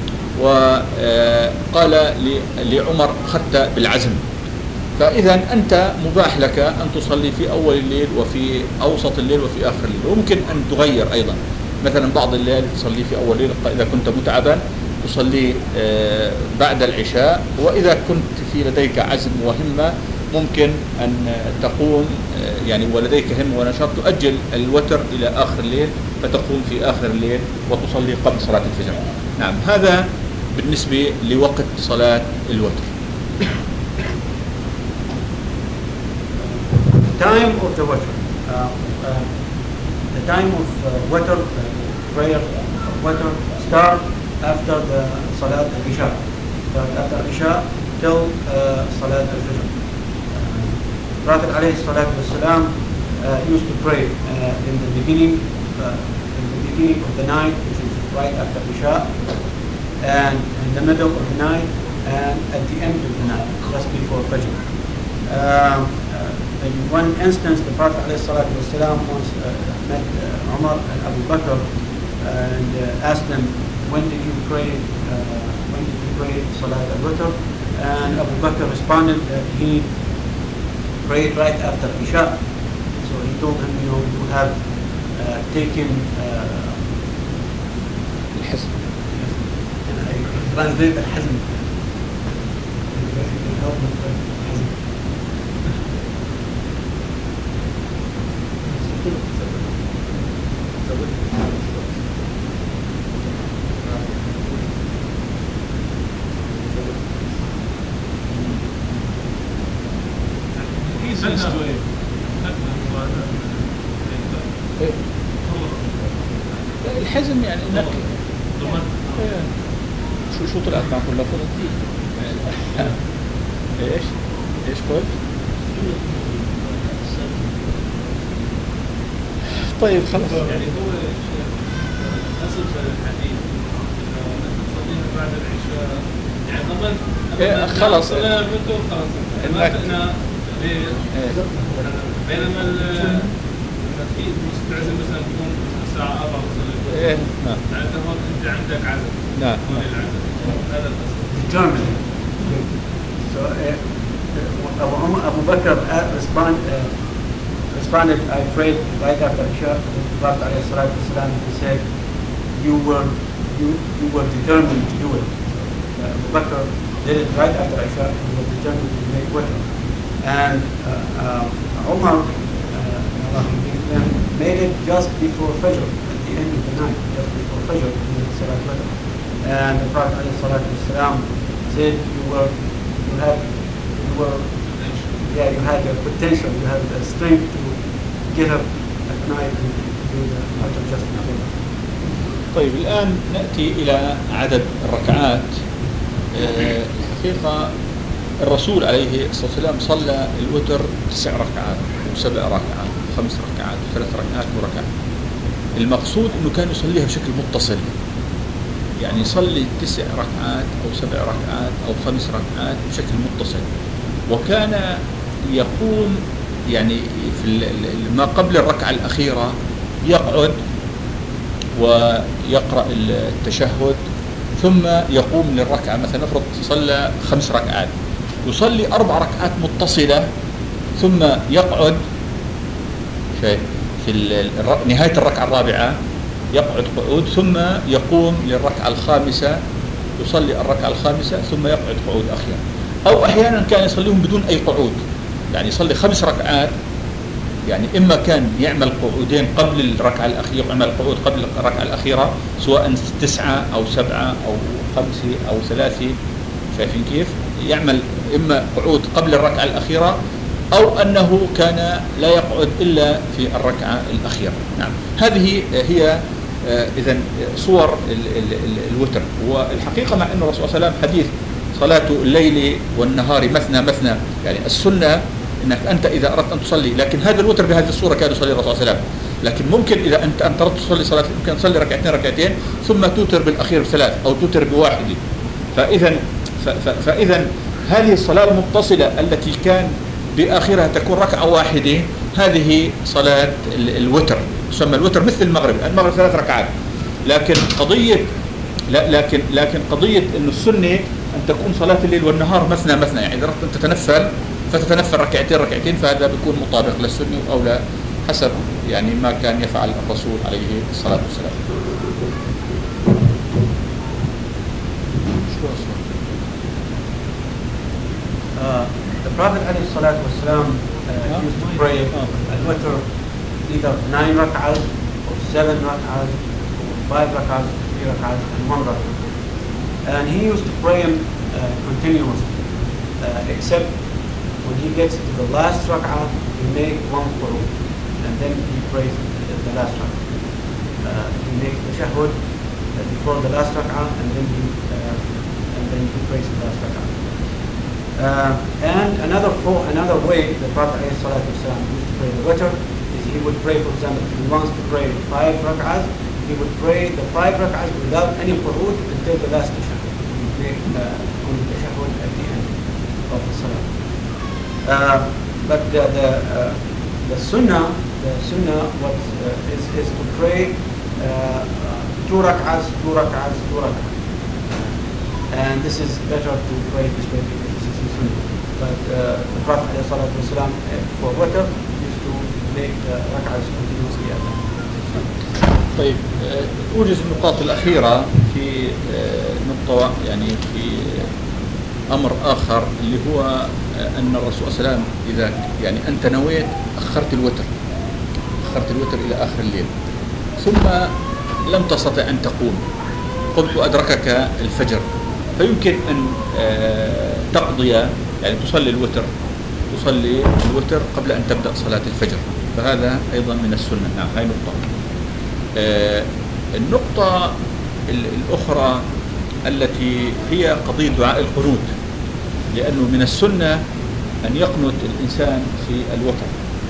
وقال لعمر أخذت بالعزم. فإذا أنت مباح لك أن تصلي في أول الليل وفي أوسط الليل وفي آخر الليل، وممكن أن تغير أيضا، مثلا بعض الليل تصلي في أول الليل إذا كنت متعبا تصلي بعد العشاء، وإذا كنت في لديك عزم وهمة ممكن أن تقوم يعني ولديك همة ونشاط تؤجل الوتر إلى آخر الليل، فتقوم في آخر الليل وتصلي قبل صلاة الفجر. نعم، هذا بالنسبة لوقت صلاة الوتر. Time of the witr. Uh, uh, the time of uh, witr, uh, prayer of witr, start after the Salat al-Isha. Start after Isha till uh, Salat al-Fajr. Uh, Prophet alayhi salatu wasalam uh, used to pray uh, in the beginning, uh, in the beginning of the night, which is right after Isha, and in the middle of the night, and at the end of the night, just before Fajr. Um, uh, in one instance, the Prophet ﷺ once uh, met uh, Umar and Abu Bakr and uh, asked them, when did you pray, uh, when did you pray Salat al-Witr? And Abu Bakr responded that he prayed right after Isha. So he told him, you know, you have uh, taken uh, الحزم. and I translate al-Hazm. Help with the Hazm. الحزم يعني انك شو شو طلعت مع كل لفظ ايش ايش قلت؟ طيب خلاص يعني هو اصل الحديث تصليها بعد العشاء يعني ضمن خلاص صلاه الوتر خلاص احنا بينما في مستعزم مثلا تكون الساعه أربعة تصلي ايه نعم معناته انت عندك عزم نعم هذا الاصل. German. So uh, Abu, Umar, Abu Bakr uh, respond, uh, responded, I prayed right after Isha. The Prophet ﷺ, he said, you were you you were determined to do it. Uh, Abu Bakr did it right after Isha. He was determined to make witr. And uh, uh, Umar uh, made it just before Fajr, at the end of the night, just before Fajr, he made Salat Witr. And the Prophet ﷺ said, you were, you had, you were, yeah, you had the potential, you had the strength to get up at night and do the Fajr just before. طيب الآن نأتي إلى عدد الركعات. الحقيقة الرسول عليه الصلاة والسلام صلى الوتر تسع ركعات وسبع ركعات وخمس ركعات وثلاث ركعات وركعة. المقصود أنه كان يصليها بشكل متصل، يعني يصلي تسع ركعات أو سبع ركعات أو خمس ركعات بشكل متصل. وكان يقوم يعني في ما قبل الركعة الأخيرة يقعد ويقرأ التشهد ثم يقوم للركعة. مثلا نفرض صلى خمس ركعات يصلي أربع ركعات متصلة ثم يقعد في نهاية الركعة الرابعة يقعد قعود ثم يقوم للركعة الخامسة يصلي الركعة الخامسة ثم يقعد قعود أخيرا. أو أحيانا كان يصليهم بدون أي قعود، يعني يصلي خمس ركعات، يعني إما كان يعمل قعودين قبل الركعة الأخيرة، يعمل قعود قبل الركعة الأخيرة سواء تسعة أو سبعة أو خمسة أو ثلاثة، شايفين كيف؟ يعمل إما قعود قبل الركعة الأخيرة أو أنه كان لا يقعد إلا في الركعة الأخيرة. نعم، هذه هي إذن صور الوتر. والحقيقة مع أن الرسول صلى الله عليه وسلم حديث صلاة الليل والنهار مثنى مثنى، يعني السنة انك انت اذا اردت ان تصلي، لكن هذا الوتر بهذه الصوره كان يصلي الرسول صلى الله عليه وسلم. لكن ممكن اذا انت انت اردت تصلي صلاه ممكن تصلي ركعتين ركعتين ثم توتر بالاخير بثلاث او توتر بواحده. فاذا فاذا هذه الصلاه المتصله التي كان باخرها تكون ركعه واحده، هذه صلاه الوتر، تسمى الوتر مثل المغرب. المغرب ثلاث ركعات، لكن قضيه لا لكن لكن قضيه انه السنه ان تكون صلاه الليل والنهار مثنى مثنى، يعني اذا اردت ان تتنفل فتتنفل ركعتين ركعتين، فهذا بيكون مطابق للسنة أو لا، حسب يعني ما كان يفعل الرسول عليه الصلاة والسلام. Uh, the Prophet عليه الصلاة والسلام uh, used to pray al-witr either nine rak'ahs or seven rak'ahs or five rak'ahs, three rak'ahs and one rak'ah. And he used to pray him uh, continuously, uh, except when he gets to the last rak'ah, he makes one qur'an, and then he prays the last rak'ah. Uh, he makes the tashahhud before the last rak'ah, and then he uh, and then he prays the last rak'ah. Uh, and another for, another way the Prophet ﷺ used to pray the witr is he would pray, for example, if he wants to pray five rak'ahs, he would pray the five rak'ahs without any qur'an until the last tashahhud. He would make uh, only tashahhud at the end of the salah. Uh, but the the, uh, the sunnah, the sunnah, what uh, is is to pray uh, two rak'ahs, two rak'ahs, two rak'ahs, and this is better to pray this way because this is the sunnah. But uh, the Prophet ﷺ uh, for witr used to make the rak'ahs continuously. طيب، أوجز النقاط الأخيرة في نقطة يعني في أمر آخر اللي هو أن الرسول صلى الله عليه وسلم إذا يعني أنت نويت أخرت الوتر أخرت الوتر إلى آخر الليل ثم لم تستطع أن تقوم، قمت وأدركك الفجر، فيمكن أن تقضي يعني تصلي الوتر تصلي الوتر قبل أن تبدأ صلاة الفجر، فهذا أيضا من السنة. نعم، هاي نقطة. النقطة الأخرى التي هي قضية دعاء القنوت، لأنه من السنة أن يقنت الإنسان في الوتر.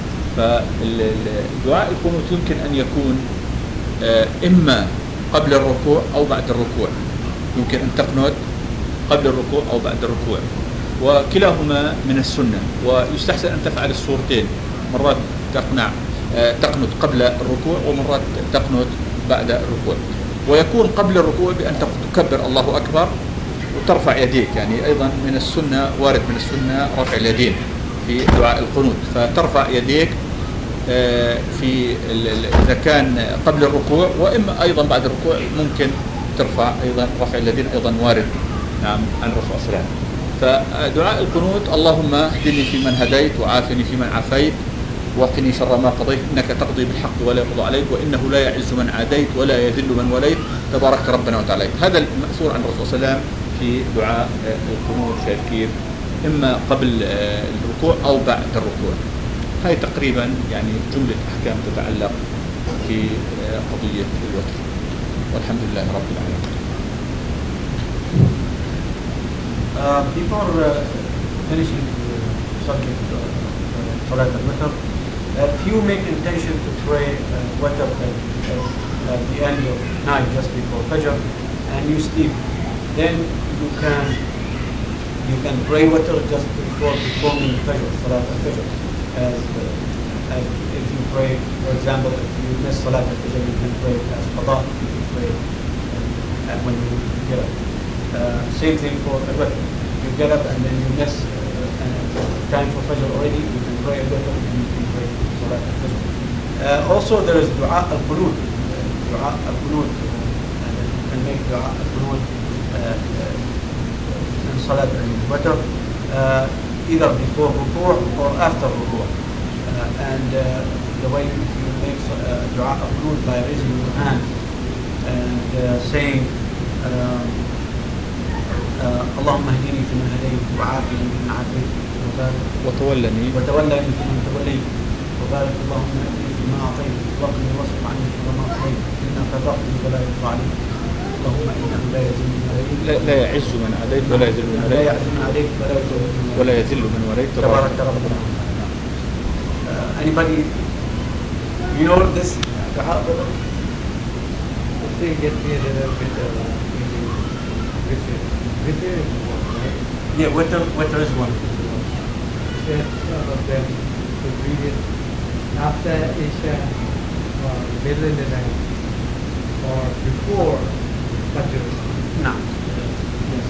فدعاء القنوت يمكن أن يكون إما قبل الركوع أو بعد الركوع، يمكن أن تقنت قبل الركوع أو بعد الركوع، وكلاهما من السنة. ويستحسن أن تفعل الصورتين، مرات تقنع تقنت قبل الركوع ومرات تقنت بعد الركوع. ويكون قبل الركوع بأن تكبر الله أكبر وترفع يديك، يعني أيضا من السنة، وارد من السنة رفع اليدين في دعاء القنوت، فترفع يديك في إذا كان قبل الركوع، وإما أيضا بعد الركوع ممكن ترفع أيضا رفع اليدين، أيضا وارد نعم عن الرسول صلى الله عليه وسلم. فدعاء القنوت: اللهم اهدني فيمن هديت وعافني فيمن عافيت وقني شر ما قضيت إنك تقضي بالحق ولا يقضى عليك وإنه لا يعز من عاديت ولا يذل من وليت تبارك ربنا وتعالى. هذا المأثور عن الرسول صلى الله عليه وسلم في دعاء القنوت، شايف كيف؟ إما قبل الركوع أو بعد الركوع. هاي تقريبا يعني جملة أحكام تتعلق في قضية الوتر، والحمد لله رب العالمين. Uh, before uh, finishing the subject of uh, Salat al-Witr, if you make intention to pray uh, Witr at, at the end of night just before Fajr and you sleep, then you can you can pray Witr just before performing Fajr, Salat al-Fajr. As, uh, as if you pray, for example, if you miss Salat al-Fajr, you can pray as Qada, you can pray uh, when you get up. Uh, same thing for a Witr. You get up and then you miss uh, uh, time for Fajr already, you can pray a Witr and you can pray Salat al-Fajr. Uh, also there is Dua al-Qunut. Uh, Dua al-Qunut. Uh, you can make Dua al-Qunut uh, uh, in Salat al-Witr. Uh, either before ruku' or after ruku'. Uh, and uh, the way you make uh, dua al-qunut by raising your hand and uh, saying اللهم اهدني فيمن هديت وعافني فيمن عافيت وتولني وتولني فيمن توليت وبارك اللهم اهدني فيما اعطيت وقني واصرف عني شر ما قضيت انك تقضي ولا يقضى عليك اللهم انه لا يذل من عليك لا, لا يعز من عاديت ولا يذل من لا عليك يعز من عليك ولا يذل من ولا يذل من وليت تبارك ربنا. Uh, anybody, you know this? If they get me a little bit of witr, witr is one, right? Yeah, witr, witr is one. That some of them would read it after Isha or middle in the night or before Fajr. No. Yes.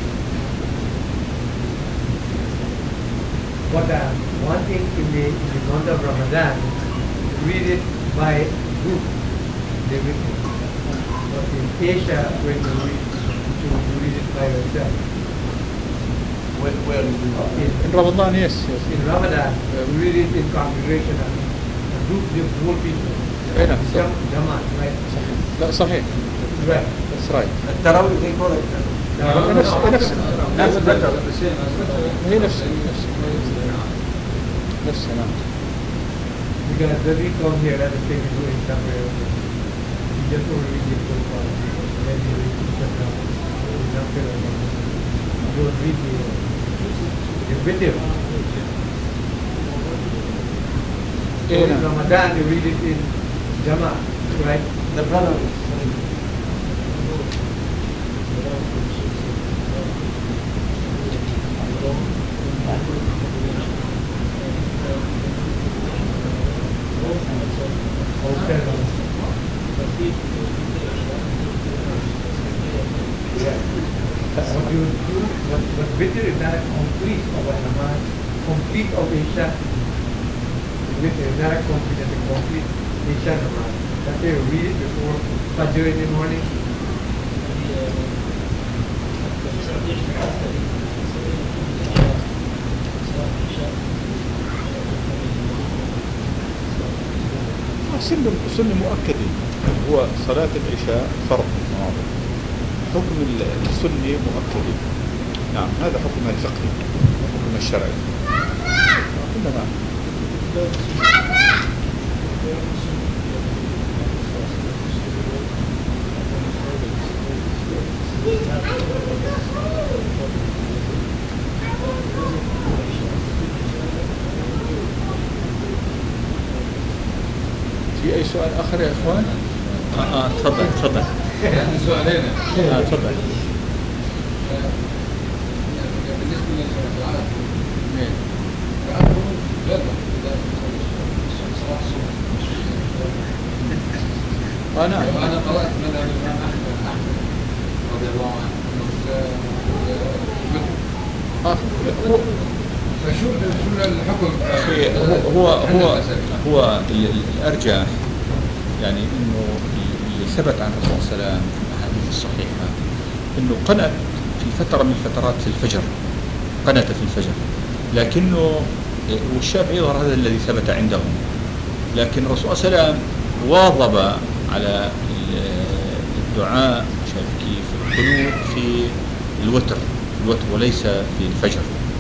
What I'm wanting in the, in the month of Ramadan, read it by group, the witr. But in Asia, when you read, you read it by yourself. Where, where is it? in Ramadan, yes, yes. In Ramadan, we read it in congregation, a group of whole people. أي نعم. Jam- Jamaat, right? لا صحيح. Right. That's right. التراويح they call it. No, نفس no, نفس That's better. هي نفس نفس نفس نعم. Because when we come here, that's the thing we do in somewhere. We just don't read it so far. Then you read it so far. We don't feel like it. You don't read the, the video. So in Ramadan, you read it in Jamaat, right? The brother. Okay. Yeah. What you do, what, what witr is not a complete of a namaz, complete of Isha. Witr is not a complete, it's a complete Isha namaz. That's why you read it before Fajr in the morning. سن سن مؤكد هو صلاة العشاء فرض واضح. حكم السني مؤكد. نعم هذا حكم الفقهي حكم الشرعي. نعم. في أي سؤال آخر يا إخوان؟ آه آه تفضل تفضل. سؤالين. آه تفضل. بالنسبة للدعاء إيه. آه نعم. وأنا قرأت من الإمام أحمد رضي الله عنه آه هو فشو شو الحكم؟ هو هو هو الأرجح يعني إنه اللي ثبت عن الرسول صلى الله عليه وسلم في الأحاديث الصحيحة إنه قنت في فترة من الفترات في الفجر، قنت في الفجر، لكنه والشافعي يظهر هذا الذي ثبت عندهم، لكن الرسول صلى الله عليه وسلم واظب على الدعاء شايف كيف القنوت في الوتر الوتر وليس في الفجر.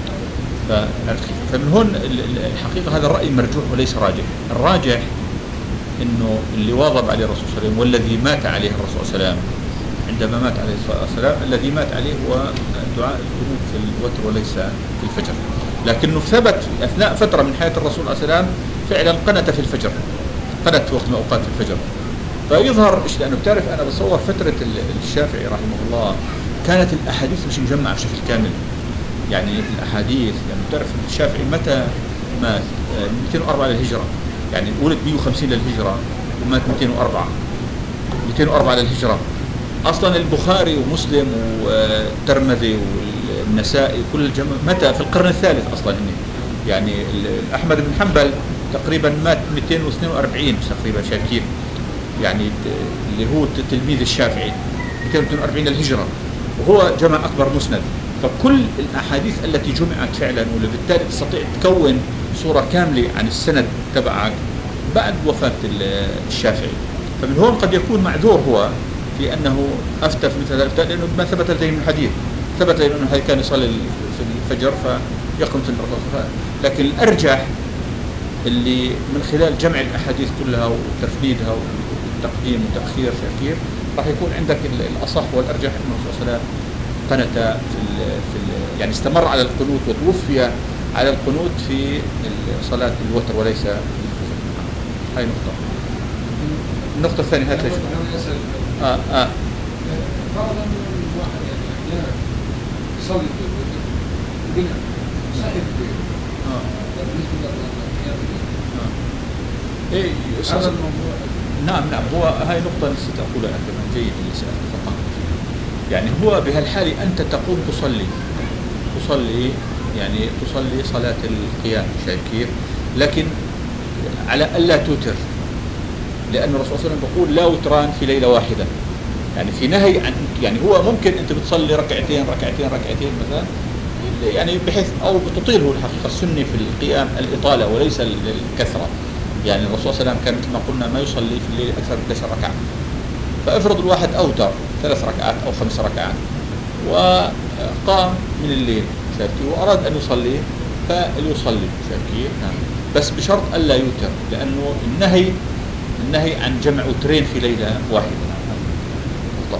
فمن هون الحقيقة هذا الرأي مرجوح وليس راجح. الراجح إنه اللي واظب عليه الرسول صلى الله عليه وسلم والذي مات عليه الرسول صلى الله عليه وسلم عندما مات عليه الصلاة والسلام الذي مات عليه هو دعاء القنوت في الوتر وليس في الفجر. لكنه ثبت أثناء فترة من حياة الرسول صلى الله عليه وسلم فعلا قنت في الفجر، قنت في وقت من أوقات الفجر. فيظهر إيش، لأنه بتعرف أنا بتصور فترة الشافعي رحمه الله كانت الأحاديث مش مجمعة بشكل كامل. يعني الأحاديث يعني بتعرف الشافعي متى مات؟ مئتين وأربعة للهجرة، يعني ولد مئة وخمسين للهجرة ومات مئتين وأربعة مئتين وأربعة للهجرة. أصلا البخاري ومسلم والترمذي والنسائي كل الجمع متى؟ في القرن الثالث أصلا هني. يعني أحمد بن حنبل تقريبا مات مئتين واثنين وأربعين تقريبا، شاكين يعني اللي هو تلميذ الشافعي مئتين واثنين وأربعين للهجرة، وهو جمع أكبر مسند. فكل الأحاديث التي جمعت فعلا وبالتالي تستطيع تكون صورة كاملة عن السند تبعك بعد وفاة الشافعي. فمن هون قد يكون معذور هو في أنه أفتى في مثل ذلك، لأنه ما ثبت لديه من الحديث. ثبت لديه أنه كان يصلي في الفجر فيقوم في الركعة. لكن الأرجح اللي من خلال جمع الأحاديث كلها وتفنيدها والتقديم وتأخير تأخير راح يكون عندك الأصح والأرجح أنه صلى الله عليه وسلم قنت في ال في ال يعني استمر على القنوت وتوفي على القنوت في صلاة الوتر وليس في الفجر. هاي نقطة. النقطة الثانية هات ليش اه اه فرضا الواحد يعني احيانا يصلي في الوتر وبناء صحيح اه بالنسبة للأحيان اه ايه هذا الموضوع. نعم نعم هو هاي نقطة نسيت أقولها أنا كمان، جيد اللي سألت فقط. يعني هو بهالحالة أنت تقوم تصلي تصلي يعني تصلي صلاة القيام، شايف كيف؟ لكن على ألا توتر، لأن الرسول صلى الله عليه وسلم بيقول لا وتران في ليلة واحدة. يعني في نهي عن، يعني هو ممكن أنت بتصلي ركعتين ركعتين ركعتين مثلا، يعني بحيث أو بتطيله الحقيقة السنة في القيام الإطالة وليس الكثرة. يعني الرسول صلى الله عليه وسلم كان مثل ما قلنا ما يصلي في الليل أكثر من عشر ركعة. فافرض الواحد أوتر ثلاث ركعات أو خمس ركعات وقام من الليل شايفتي وأراد أن يصلي فليصلي شايفتي نعم، بس بشرط ألا يوتر، لأنه النهي النهي عن جمع وترين في ليلة واحدة. طبعا.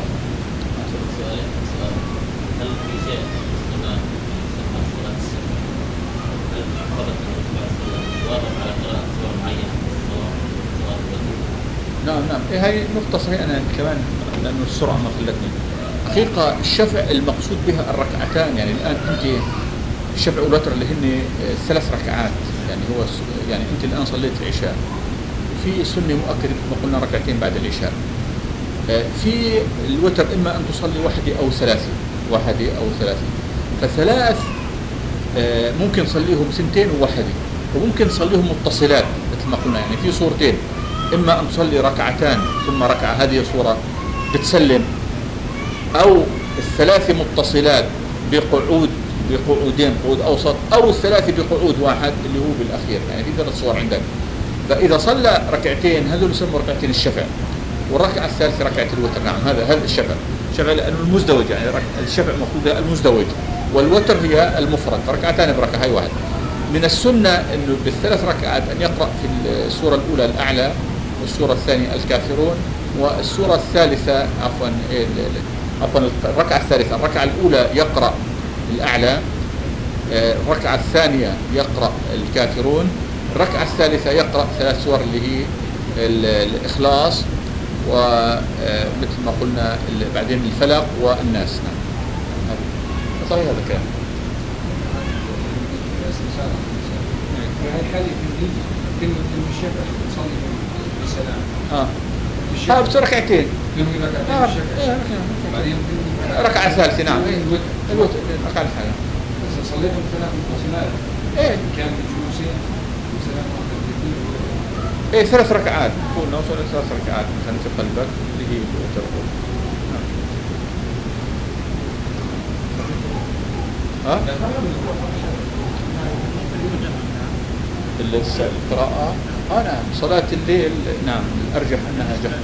هل في شيء يسمى صلاة السنة؟ هل ثبت أن الرسول صلى الله عليه وسلم واظب على قراءة سورة معينة في الصلاة صلاة الوتر؟ نعم نعم إيه هاي نقطة صحيحة. أنا كمان لأنه السرعة ما خلتني حقيقة الشفع المقصود بها الركعتان. يعني الآن أنت الشفع والوتر اللي هن ثلاث ركعات، يعني هو يعني أنت الآن صليت العشاء في سنة مؤكدة كما قلنا ركعتين بعد العشاء. في الوتر إما أن تصلي واحدة أو ثلاثة، واحدة أو ثلاثة. فثلاث ممكن تصليهم سنتين وواحدة، وممكن تصليهم متصلات مثل ما قلنا. يعني في صورتين، إما أن تصلي ركعتان ثم ركعة هذه صورة بتسلم، أو الثلاثة متصلات بقعود بقعودين قعود أوسط، أو الثلاثة بقعود واحد اللي هو بالأخير. يعني في ثلاث صور عندك. فإذا صلى ركعتين هذول يسموا ركعتين الشفع، والركعة الثالثة ركعة الوتر. نعم هذا هذا الشفع. شفع لأنه المزدوج، يعني الشفع مقصود المزدوج، والوتر هي المفرد ركعتان بركعة هاي واحد. من السنة إنه بالثلاث ركعات أن يقرأ في السورة الأولى الأعلى، والسورة الثانية الكافرون، والسورة الثالثة عفوا عفوا الركعة الثالثة الركعة الأولى يقرأ الأعلى، الركعة الثانية يقرأ الكافرون، الركعة الثالثة يقرأ ثلاث سور اللي هي الإخلاص ومثل ما قلنا بعدين الفلق والناس. نعم صحيح هذا الكلام. في هاي الحالة كلمة الشفع تصلي بسلام. اه اه بس ركعتين. آه. بعدين ركعة ثالثة. نعم الوتر الركعة الثالثة. بس صليتهم ثلاث متصلات. ايه كان بجلوسين بسلام واحد. ايه ثلاث ركعات. قلنا وصل ثلاث ركعات مثلا في قلبك اللي هي الوتر. ها؟ القراءة اه نعم صلاة الليل نعم الأرجح أنها جهر.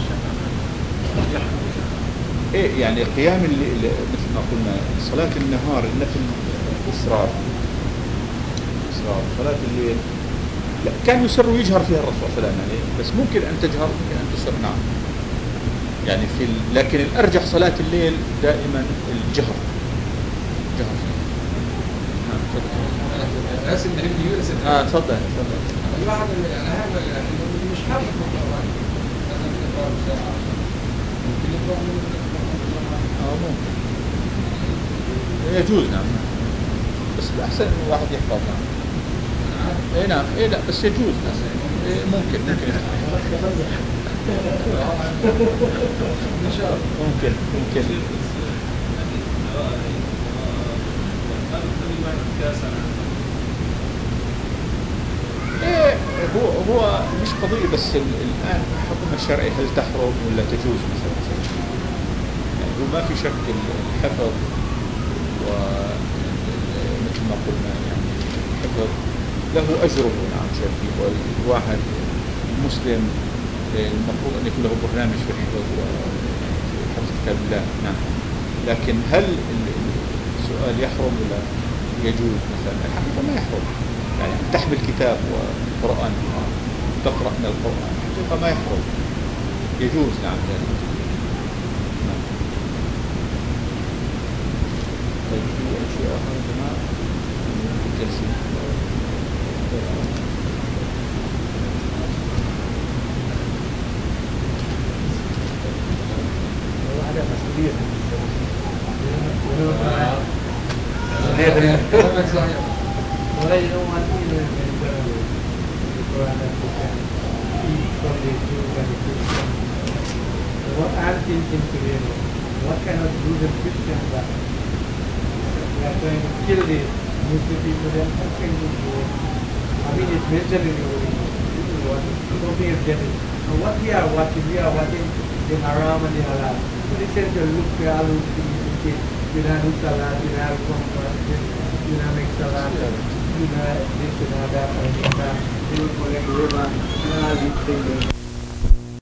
ايه يعني قيام الليل مثل ما قلنا. صلاة النهار النفل إسرار إسرار. صلاة الليل لا كان يسر ويجهر فيها الرسول صلى الله عليه وسلم، يعني بس ممكن أن تجهر ممكن أن تسر. نعم يعني في ال... لكن الأرجح صلاة الليل دائما الجهر جهر فيها. نعم بحس ان ابني يورث اه تفضل تفضل. الواحد يعني هذا يعني مش حابب القرآن أنا من القرآن ساعة ممكن يقرأ من القرآن اه ممكن يجوز نعم، بس الأحسن إنه الواحد يحفظ نعم. اي نعم اي لا بس يجوز نعم. إيه ممكن ممكن إن شاء الله ممكن ممكن إيه هو هو مش قضية بس الآن الحكم الشرعي هل تحرم ولا تجوز مثلا، يعني هو ما في شك الحفظ ومثل ما قلنا يعني الحفظ له أجره نعم شرعي، والواحد مسلم المفروض أن يكون له برنامج في الحفظ وحفظ كتاب الله نعم. لكن هل السؤال يحرم ولا يجوز مثلا؟ الحقيقة ما يحرم، يعني تحمل كتاب وقرآن تقرأ من القرآن الحقيقة ما يحرم، يجوز نعم ذلك نعم. طيب في أشياء أخرى يا جماعة التلسين واحدة مسؤولية كلامك صحيح. ولا you don't want either in the Quran that you can eat from the Jews and the Christians. So what I'm thinking today, what kind of Jews and Christians are we are trying to kill the Muslim people, then how can we do it? I mean it's mentioned in the this is what nobody is getting. So what we are watching, we are watching the haram and the halal. So they tend to look for all those things, you know, do salat, you know, comfort, you know, make salat. You know, this, you know, that, and that, you know, collect river, and all these things.